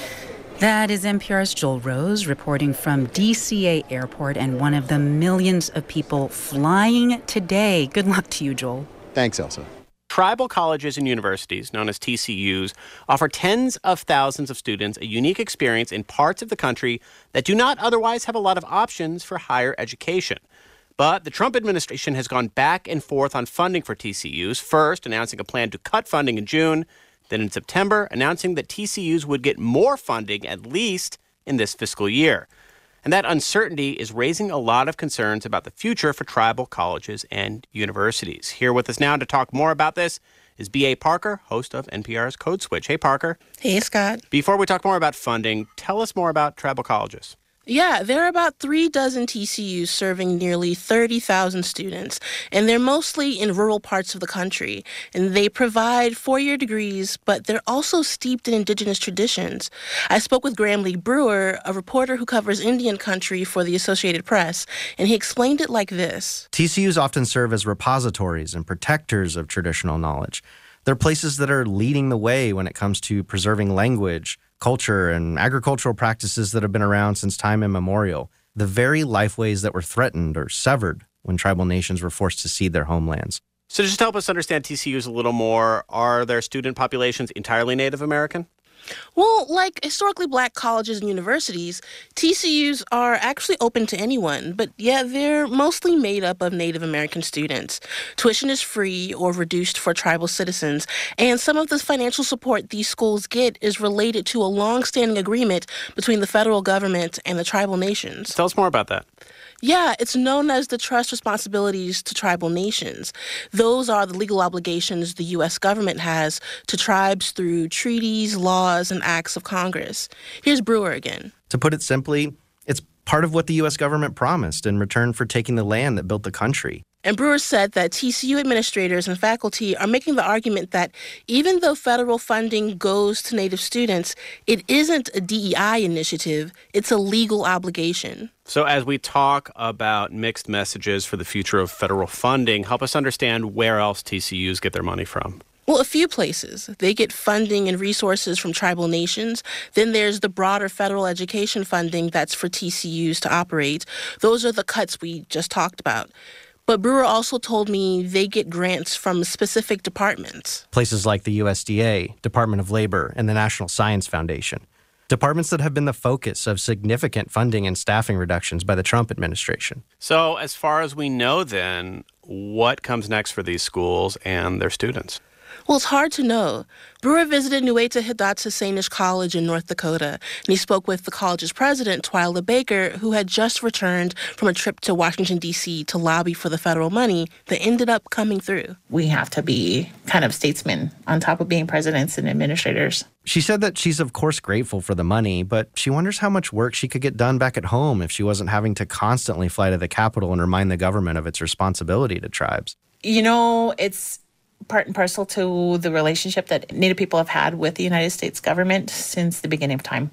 Speaker 3: That is NPR's Joel Rose reporting from DCA Airport and one of the millions of people flying today. Good luck to you, Joel.
Speaker 11: Thanks, Elsa.
Speaker 10: Tribal colleges and universities, known as TCUs, offer tens of thousands of students a unique experience in parts of the country that do not otherwise have a lot of options for higher education. But the Trump administration has gone back and forth on funding for TCUs, first announcing a plan to cut funding in June, then in September announcing that TCUs would get more funding at least in this fiscal year. And that uncertainty is raising a lot of concerns about the future for tribal colleges and universities. Here with us now to talk more about this is B.A. Parker, host of NPR's Code Switch. Hey, Parker.
Speaker 2: Hey, Scott.
Speaker 10: Before we talk more about funding, tell us more about tribal colleges.
Speaker 2: Yeah, there are about 36 TCUs serving nearly 30,000 students, and they're mostly in rural parts of the country. And they provide four-year degrees, but they're also steeped in indigenous traditions. I spoke with Graham Lee Brewer, a reporter who covers Indian country for the Associated Press, and he explained it like this.
Speaker 12: TCUs often serve as repositories and protectors of traditional knowledge. They're places that are leading the way when it comes to preserving language, culture, and agricultural practices that have been around since time immemorial, the very lifeways that were threatened or severed when tribal nations were forced to cede their homelands.
Speaker 10: So just to help us understand TCUs a little more, are their student populations entirely Native American?
Speaker 2: Well, like historically black colleges and universities, TCUs are actually open to anyone, but yeah, they're mostly made up of Native American students. Tuition is free or reduced for tribal citizens, and some of the financial support these schools get is related to a long-standing agreement between the federal government and the tribal nations.
Speaker 10: Tell us more about that.
Speaker 2: Yeah, it's known as the Trust Responsibilities to Tribal Nations. Those are the legal obligations the U.S. government has to tribes through treaties, laws, and acts of Congress. Here's Brewer again.
Speaker 12: To put it simply, it's part of what the U.S. government promised in return for taking the land that built the country.
Speaker 2: And Brewer said that TCU administrators and faculty are making the argument that even though federal funding goes to Native students, it isn't a DEI initiative, it's a legal obligation.
Speaker 10: So as we talk about mixed messages for the future of federal funding, help us understand where else TCUs get their money from.
Speaker 2: Well, a few places. They get funding and resources from tribal nations. Then there's the broader federal education funding that's for TCUs to operate. Those are the cuts we just talked about. But Brewer also told me they get grants from specific departments.
Speaker 12: Places like the USDA, Department of Labor, and the National Science Foundation. Departments that have been the focus of significant funding and staffing reductions by the Trump administration.
Speaker 10: So as far as we know then, what comes next for these schools and their students?
Speaker 2: Well, it's hard to know. Brewer visited Nueita Hidatsa Sainish College in North Dakota, and he spoke with the college's president, Twyla Baker, who had just returned from a trip to Washington, D.C. to lobby for the federal money that ended up coming through.
Speaker 13: We have to be kind of statesmen on top of being presidents and administrators.
Speaker 12: She said that she's of course grateful for the money, but she wonders how much work she could get done back at home if she wasn't having to constantly fly to the Capitol and remind the government of its responsibility to tribes.
Speaker 13: You know, it's part and parcel to the relationship that Native people have had with the United States government since the beginning of time.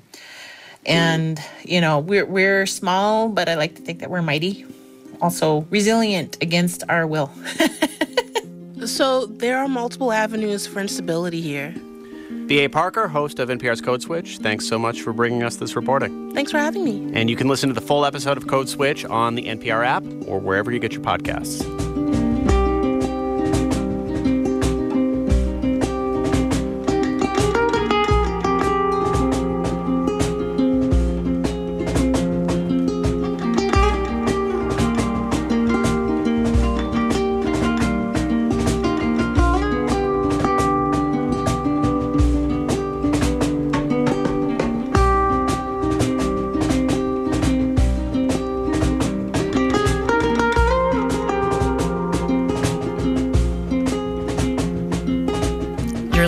Speaker 13: And, you know, we're small, but I like to think that we're mighty. Also resilient against our will.
Speaker 2: So there are multiple avenues for instability here.
Speaker 10: B.A. Parker, host of NPR's Code Switch, thanks so much for bringing us this reporting.
Speaker 2: Thanks for having me.
Speaker 10: And you can listen to the full episode of Code Switch on the NPR app or wherever you get your podcasts.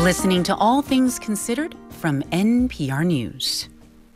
Speaker 3: listening to All Things Considered from NPR News.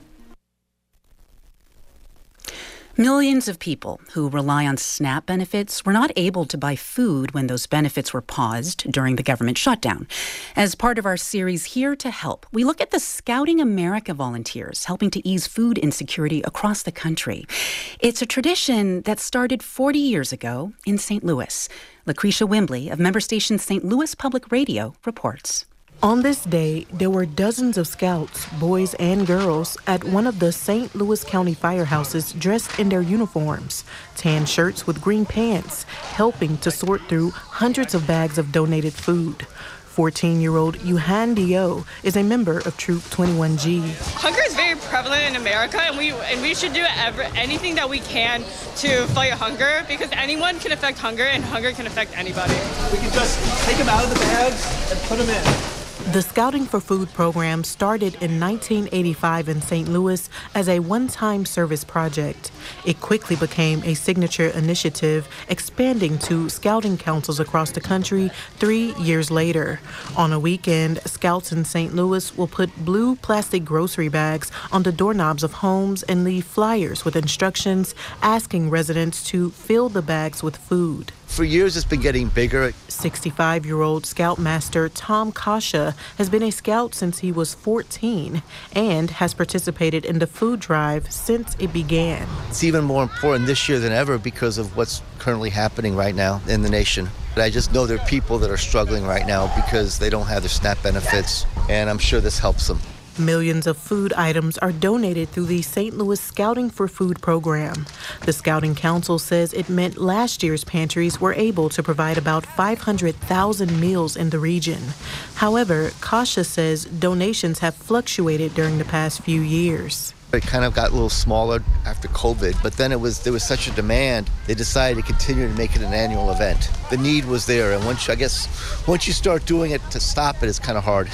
Speaker 3: Millions of people who rely on SNAP benefits were not able to buy food when those benefits were paused during the government shutdown. As part of our series Here to Help, we look at the Scouting America volunteers helping to ease food insecurity across the country. It's a tradition that started 40 years ago in St. Louis. Lucretia Wimbley of member station St. Louis Public Radio reports.
Speaker 4: On this day, there were dozens of scouts, boys and girls, at one of the St. Louis County firehouses dressed in their uniforms, tan shirts with green pants, helping to sort through hundreds of bags of donated food. 14-year-old Yuhan Dio is a member of Troop 21G.
Speaker 14: Hunger is very prevalent in America, and we should do anything that we can to fight hunger, because anyone can affect hunger, and hunger can affect anybody.
Speaker 15: We can just take them out of the bags and put them in.
Speaker 4: The Scouting for Food program started in 1985 in St. Louis as a one-time service project. It quickly became a signature initiative, expanding to scouting councils across the country 3 years later. On a weekend, scouts in St. Louis will put blue plastic grocery bags on the doorknobs of homes and leave flyers with instructions asking residents to fill the bags with food.
Speaker 16: For years, it's been getting bigger.
Speaker 4: 65-year-old Scoutmaster Tom Kasha has been a scout since he was 14 and has participated in the food drive since it began.
Speaker 16: It's even more important this year than ever because of what's currently happening right now in the nation. I just know there are people that are struggling right now because they don't have their SNAP benefits, and I'm sure this helps them.
Speaker 4: Millions of food items are donated through the St. Louis Scouting for Food program. The Scouting Council says it meant last year's pantries were able to provide about 500,000 meals in the region. However, Kasha says donations have fluctuated during the past few years.
Speaker 16: It kind of got a little smaller after COVID, but then there was such a demand, they decided to continue to make it an annual event. The need was there, and once you start doing it, to stop it is kind of hard.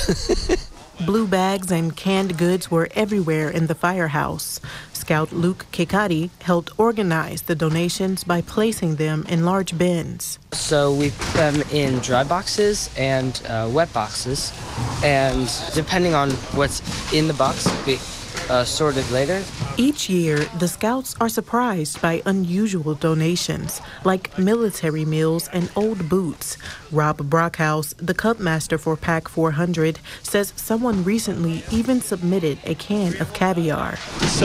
Speaker 4: Blue bags and canned goods were everywhere in the firehouse. Scout Luke Kekati helped organize the donations by placing them in large bins.
Speaker 17: So we put them in dry boxes and wet boxes, and depending on what's in the box, we sort it later.
Speaker 4: Each year, the Scouts are surprised by unusual donations, like military meals and old boots. Rob Brockhouse, the Cub Master for Pack 400, says someone recently even submitted a can of caviar.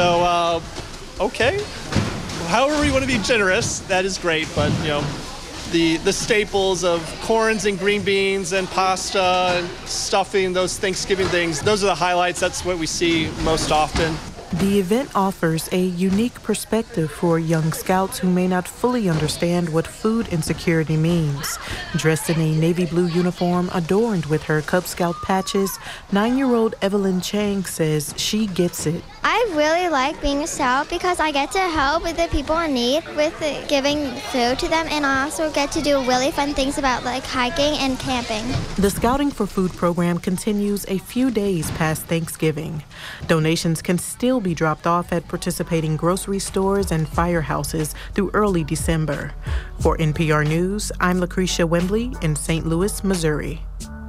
Speaker 15: So, okay. However you want to be generous, that is great, but, the staples of corns and green beans and pasta and stuffing, those Thanksgiving things, those are the highlights. That's what we see most often.
Speaker 4: The event offers a unique perspective for young scouts who may not fully understand what food insecurity means. Dressed in a navy blue uniform adorned with her Cub Scout patches, 9-year-old Evelyn Chang says she gets it.
Speaker 18: I really like being a scout because I get to help with the people in need with giving food to them, and I also get to do really fun things about like hiking and camping.
Speaker 4: The Scouting for Food program continues a few days past Thanksgiving. Donations can still be dropped off at participating grocery stores and firehouses through early December. For NPR News, I'm Lucretia Wembley in St. Louis, Missouri.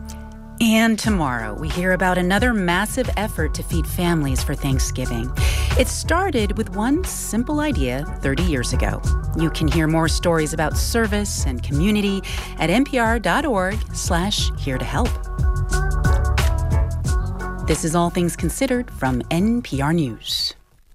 Speaker 3: And tomorrow, we hear about another massive effort to feed families for Thanksgiving. It started with one simple idea 30 years ago. You can hear more stories about service and community at npr.org/here to help. This is All Things Considered from NPR News.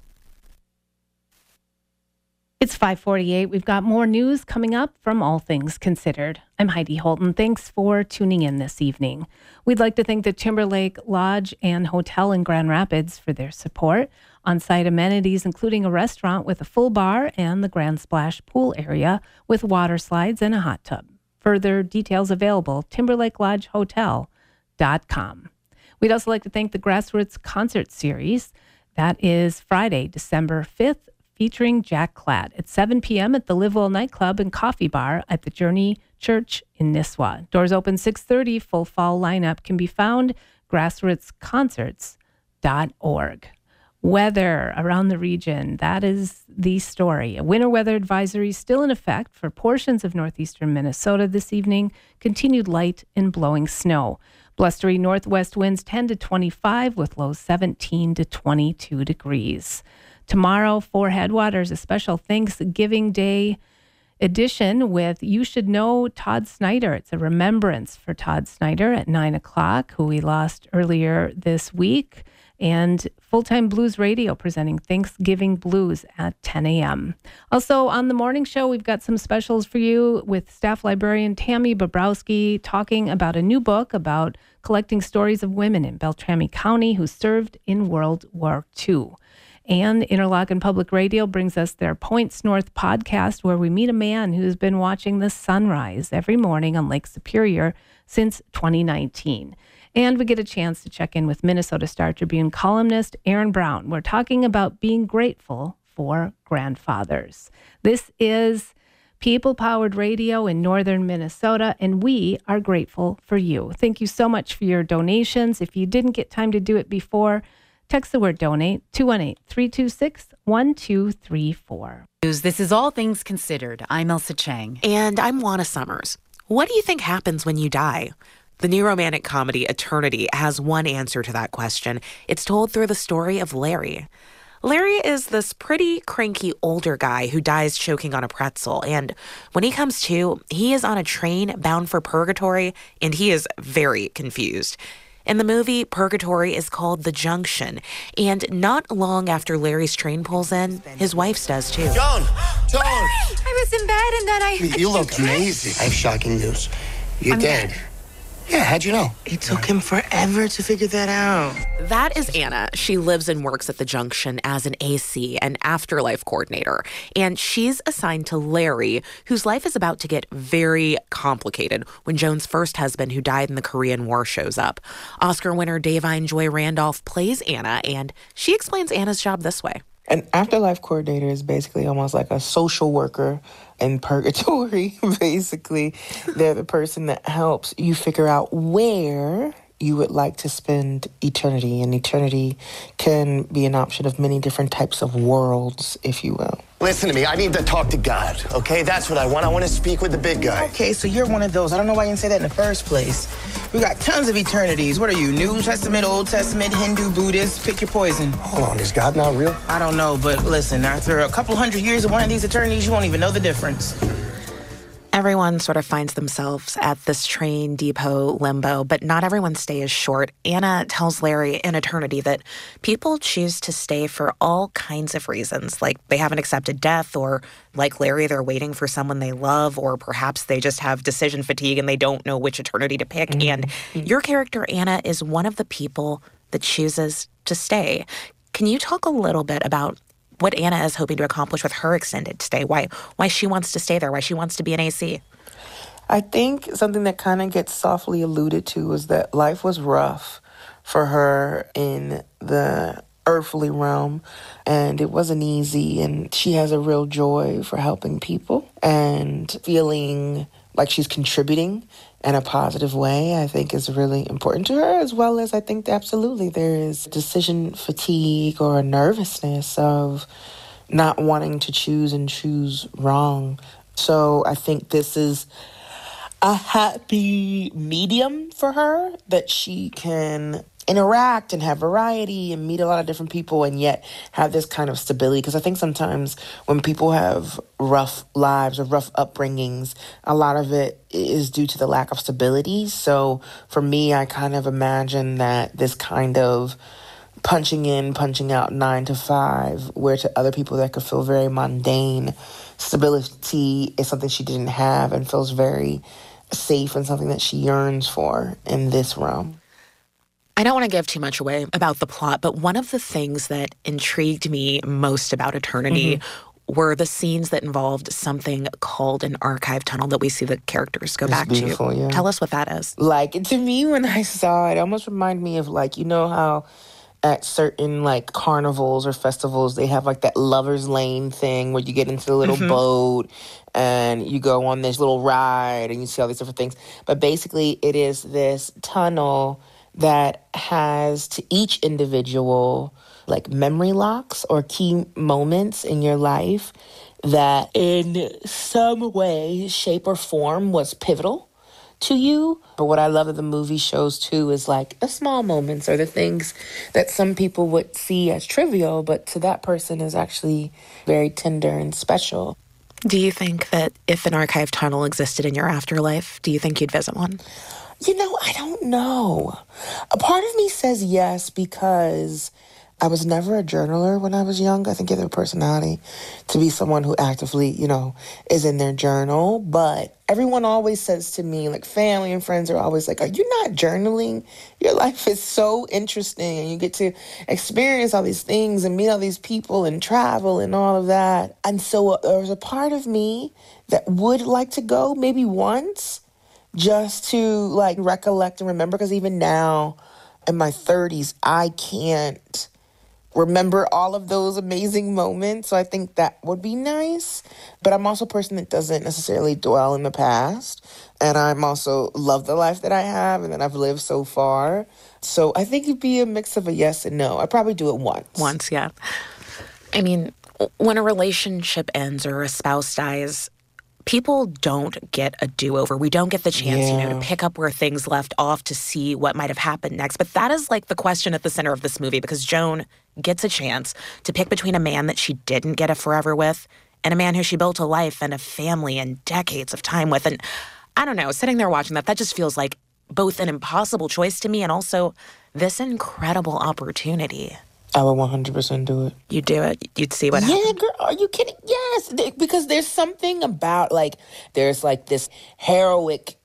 Speaker 1: It's 5:48. We've got more news coming up from All Things Considered. I'm Heidi Holton. Thanks for tuning in this evening. We'd like to thank the Timberlake Lodge and Hotel in Grand Rapids for their support. On-site amenities including a restaurant with a full bar and the Grand Splash pool area with water slides and a hot tub. Further details available, timberlakelodgehotel.com. We'd also like to thank the Grassroots Concert Series. That is Friday, December 5th, featuring Jack Clatt at 7 p.m. at the Livewell Nightclub and Coffee Bar at the Journey Church in Nisswa. Doors open 6:30. Full fall lineup can be found grassrootsconcerts.org. Weather around the region, that is the story. A winter weather advisory is still in effect for portions of northeastern Minnesota this evening. Continued light and blowing snow. Blustery northwest winds 10 to 25 with lows 17 to 22 degrees. Tomorrow for Headwaters, a special Thanksgiving Day edition with You Should Know Todd Snyder. It's a remembrance for Todd Snyder at 9 o'clock, who we lost earlier this week. And Full-Time Blues Radio presenting Thanksgiving Blues at 10 a.m. Also on the morning show, we've got some specials for you with staff librarian Tammy Bobrowski talking about a new book about collecting stories of women in Beltrami County who served in World War II. And Interlochen Public Radio brings us their Points North podcast, where we meet a man who's been watching the sunrise every morning on Lake Superior since 2019. And we get a chance to check in with Minnesota Star Tribune columnist Aaron Brown. We're talking about being grateful for grandfathers. This is People-Powered Radio in northern Minnesota, and we are grateful for you. Thank you so much for your donations. If you didn't get time to do it before, text the word donate, 218-326-1234.
Speaker 3: This is All Things Considered. I'm Elsa Chang.
Speaker 5: And I'm Juana Summers. What do you think happens when you die? The new romantic comedy Eternity has one answer to that question. It's told through the story of Larry. Larry is this pretty cranky older guy who dies choking on a pretzel. And when he comes to, he is on a train bound for purgatory, and he is very confused. In the movie, Purgatory is called The Junction, and not long after Larry's train pulls in, his wife's does too.
Speaker 7: Joan!
Speaker 9: I was in bed and then I...
Speaker 7: You look amazing. I have shocking news. You're dead. Yeah, how'd you know? It took him forever to figure that out.
Speaker 5: That is Anna. She lives and works at the Junction as an AC, an afterlife coordinator. And she's assigned to Larry, whose life is about to get very complicated when Joan's first husband, who died in the Korean War, shows up. Oscar winner Davine Joy Randolph plays Anna, and she explains Anna's job this way.
Speaker 20: An afterlife coordinator is basically almost like a social worker in purgatory, basically. They're the person that helps you figure out where you would like to spend eternity. And eternity can be an option of many different types of worlds, if you will.
Speaker 7: Listen to me. I need to talk to God, okay? That's what I want. I want to speak with the big guy.
Speaker 21: Okay, so you're one of those. I don't know why you didn't say that in the first place. We got tons of eternities. What are you, New Testament, Old Testament, Hindu, Buddhist? Pick your poison.
Speaker 7: Hold on, is God not real?
Speaker 21: I don't know, but listen, after a couple hundred years of one of these eternities, you won't even know the difference.
Speaker 5: Everyone sort of finds themselves at this train depot limbo, but not everyone's stay is short. Anna tells Larry in Eternity that people choose to stay for all kinds of reasons, like they haven't accepted death, or like Larry, they're waiting for someone they love, or perhaps they just have decision fatigue and they don't know which eternity to pick. And your character, Anna, is one of the people that chooses to stay. Can you talk a little bit about what Anna is hoping to accomplish with her extended stay, why she wants to stay there, why she wants to be an AC?
Speaker 20: I think something that kind of gets softly alluded to is that life was rough for her in the earthly realm, and it wasn't easy, and she has a real joy for helping people and feeling like she's contributing in a positive way, I think is really important to her, as well as I think absolutely there is decision fatigue or a nervousness of not wanting to choose and choose wrong. So I think this is a happy medium for her that she can interact and have variety and meet a lot of different people and yet have this kind of stability. Because I think sometimes when people have rough lives or rough upbringings, a lot of it is due to the lack of stability. So for me, I kind of imagine that this kind of punching in, punching out 9 to 5, where to other people that could feel very mundane, stability is something she didn't have and feels very safe and something that she yearns for in this realm.
Speaker 5: I don't want to give too much away about the plot, but one of the things that intrigued me most about Eternity were the scenes that involved something called an archive tunnel that we see the characters go back to.
Speaker 20: Yeah.
Speaker 5: Tell us what that is.
Speaker 20: Like, to me, when I saw it, it almost reminded me of, like, you know how at certain, like, carnivals or festivals, they have, like, that lover's lane thing where you get into the little boat and you go on this little ride and you see all these different things. But basically, it is this tunnel that has to each individual like memory locks or key moments in your life that in some way, shape, or form was pivotal to you. But what I love that the movie shows too is like the small moments or the things that some people would see as trivial, but to that person is actually very tender and special.
Speaker 5: Do you think that if an archive tunnel existed in your afterlife, do you think you'd visit one?
Speaker 20: You know, I don't know. A part of me says yes because I was never a journaler when I was young. I think you have a personality to be someone who actively, is in their journal. But everyone always says to me, like family and friends are always like, are you not journaling? Your life is so interesting and you get to experience all these things and meet all these people and travel and all of that. And so there was a part of me that would like to go maybe once just to like recollect and remember, because even now in my 30s, I can't remember all of those amazing moments. So I think that would be nice. But I'm also a person that doesn't necessarily dwell in the past. And I'm also love the life that I have and that I've lived so far. So I think it'd be a mix of a yes and no. I'd probably do it once.
Speaker 5: Once, yeah. I mean, when a relationship ends or a spouse dies, people don't get a do-over. We don't get the chance, to pick up where things left off to see what might have happened next. But that is like the question at the center of this movie, because Joan gets a chance to pick between a man that she didn't get a forever with and a man who she built a life and a family and decades of time with. And I don't know, sitting there watching that just feels like both an impossible choice to me and also this incredible opportunity.
Speaker 20: I would 100% do it.
Speaker 5: You'd do it? You'd see what happens?
Speaker 20: Yeah, girl, are you kidding? Yes, because there's something about, there's this heroic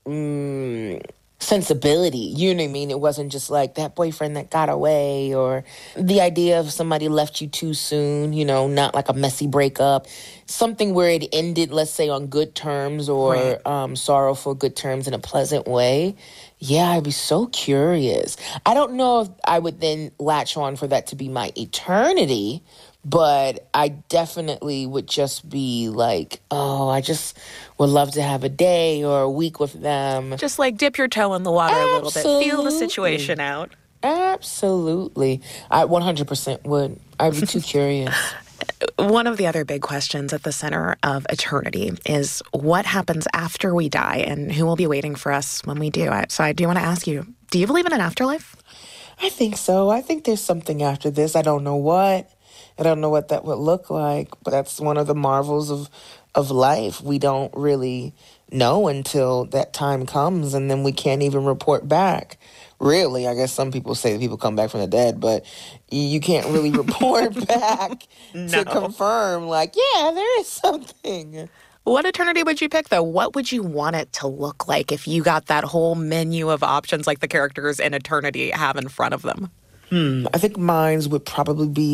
Speaker 20: sensibility, you know what I mean? It wasn't just like that boyfriend that got away, or the idea of somebody left you too soon, not like a messy breakup. Something where it ended, let's say, on good terms or sorrowful good terms in a pleasant way. Yeah, I'd be so curious. I don't know if I would then latch on for that to be my eternity, but I definitely would just be like, oh, I just would love to have a day or a week with them.
Speaker 5: Just dip your toe in the water a little bit. Feel the situation out.
Speaker 20: Absolutely. I 100% would. I'd be too curious.
Speaker 5: One of the other big questions at the center of eternity is what happens after we die and who will be waiting for us when we do. So I do want to ask you, do you believe in an afterlife?
Speaker 20: I think so. I think there's something after this. I don't know what. I don't know what that would look like, but that's one of the marvels of life. We don't really know until that time comes, and then we can't even report back. Really, I guess some people say that people come back from the dead, but you can't really report back to confirm, yeah, there is something.
Speaker 5: What eternity would you pick, though? What would you want it to look like if you got that whole menu of options like the characters in Eternity have in front of them?
Speaker 20: I think mine would probably be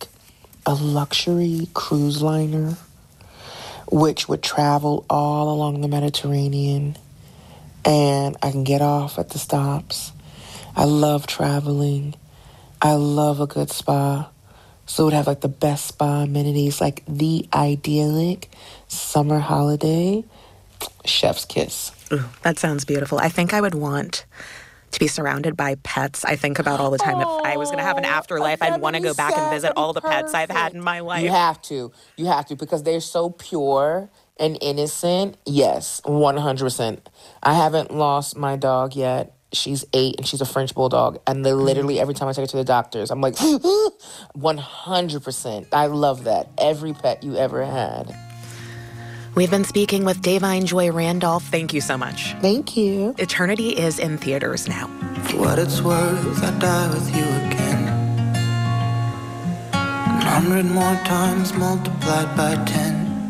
Speaker 20: a luxury cruise liner, which would travel all along the Mediterranean, and I can get off at the stops. I love traveling. I love a good spa. So it would have the best spa amenities, the idyllic summer holiday. Chef's kiss.
Speaker 5: Ooh, that sounds beautiful. I think I would want to be surrounded by pets. I think about all the time if I was going to have an afterlife, I'd want to go back and visit all the pets I've had in my life.
Speaker 20: You have to, because they're so pure and innocent. Yes, 100%. I haven't lost my dog yet. She's 8 and she's a French bulldog. And they literally, every time I take her to the doctors, I'm like, 100%. I love that. Every pet you ever had.
Speaker 5: We've been speaking with Da'Vine Joy Randolph. Thank you so much.
Speaker 20: Thank you.
Speaker 5: Eternity is in theaters now.
Speaker 6: For what it's worth, I'd die with you again. 100 more times multiplied by 10.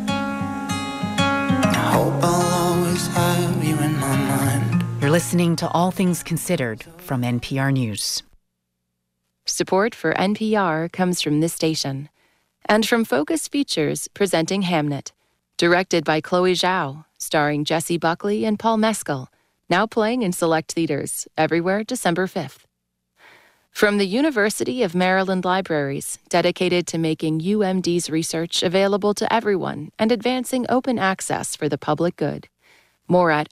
Speaker 6: I hope I'll always have you in my mind.
Speaker 3: You're listening to All Things Considered from NPR News.
Speaker 8: Support for NPR comes from this station and from Focus Features presenting Hamnet, directed by Chloe Zhao, starring Jessie Buckley and Paul Mescal, now playing in select theaters everywhere December 5th. From the University of Maryland Libraries, dedicated to making UMD's research available to everyone and advancing open access for the public good. More at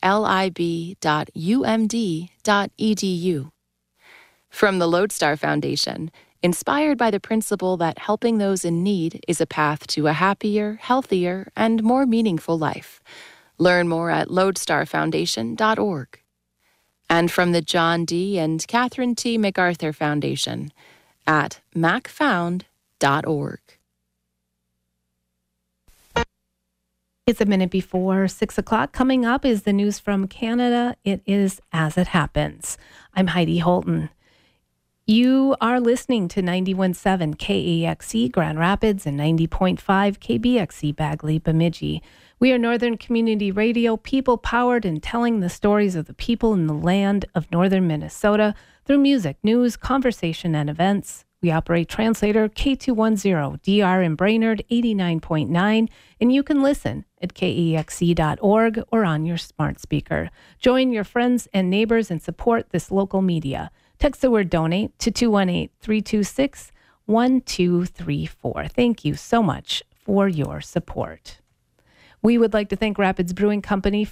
Speaker 8: lib.umd.edu. From the Lodestar Foundation, inspired by the principle that helping those in need is a path to a happier, healthier, and more meaningful life. Learn more at lodestarfoundation.org. And from the John D. and Catherine T. MacArthur Foundation at macfound.org.
Speaker 1: It's a minute before 6 o'clock. Coming up is the news from Canada. It is As It Happens. I'm Heidi Holton. You are listening to 91.7 KAXE Grand Rapids and 90.5 KBXE Bagley Bemidji. We are Northern Community Radio, people-powered and telling the stories of the people in the land of northern Minnesota through music, news, conversation, and events. We operate translator K210, DR in Brainerd 89.9, and you can listen at kexe.org or on your smart speaker. Join your friends and neighbors and support this local media. Text the word donate to 218-326-1234. Thank you so much for your support. We would like to thank Rapids Brewing Company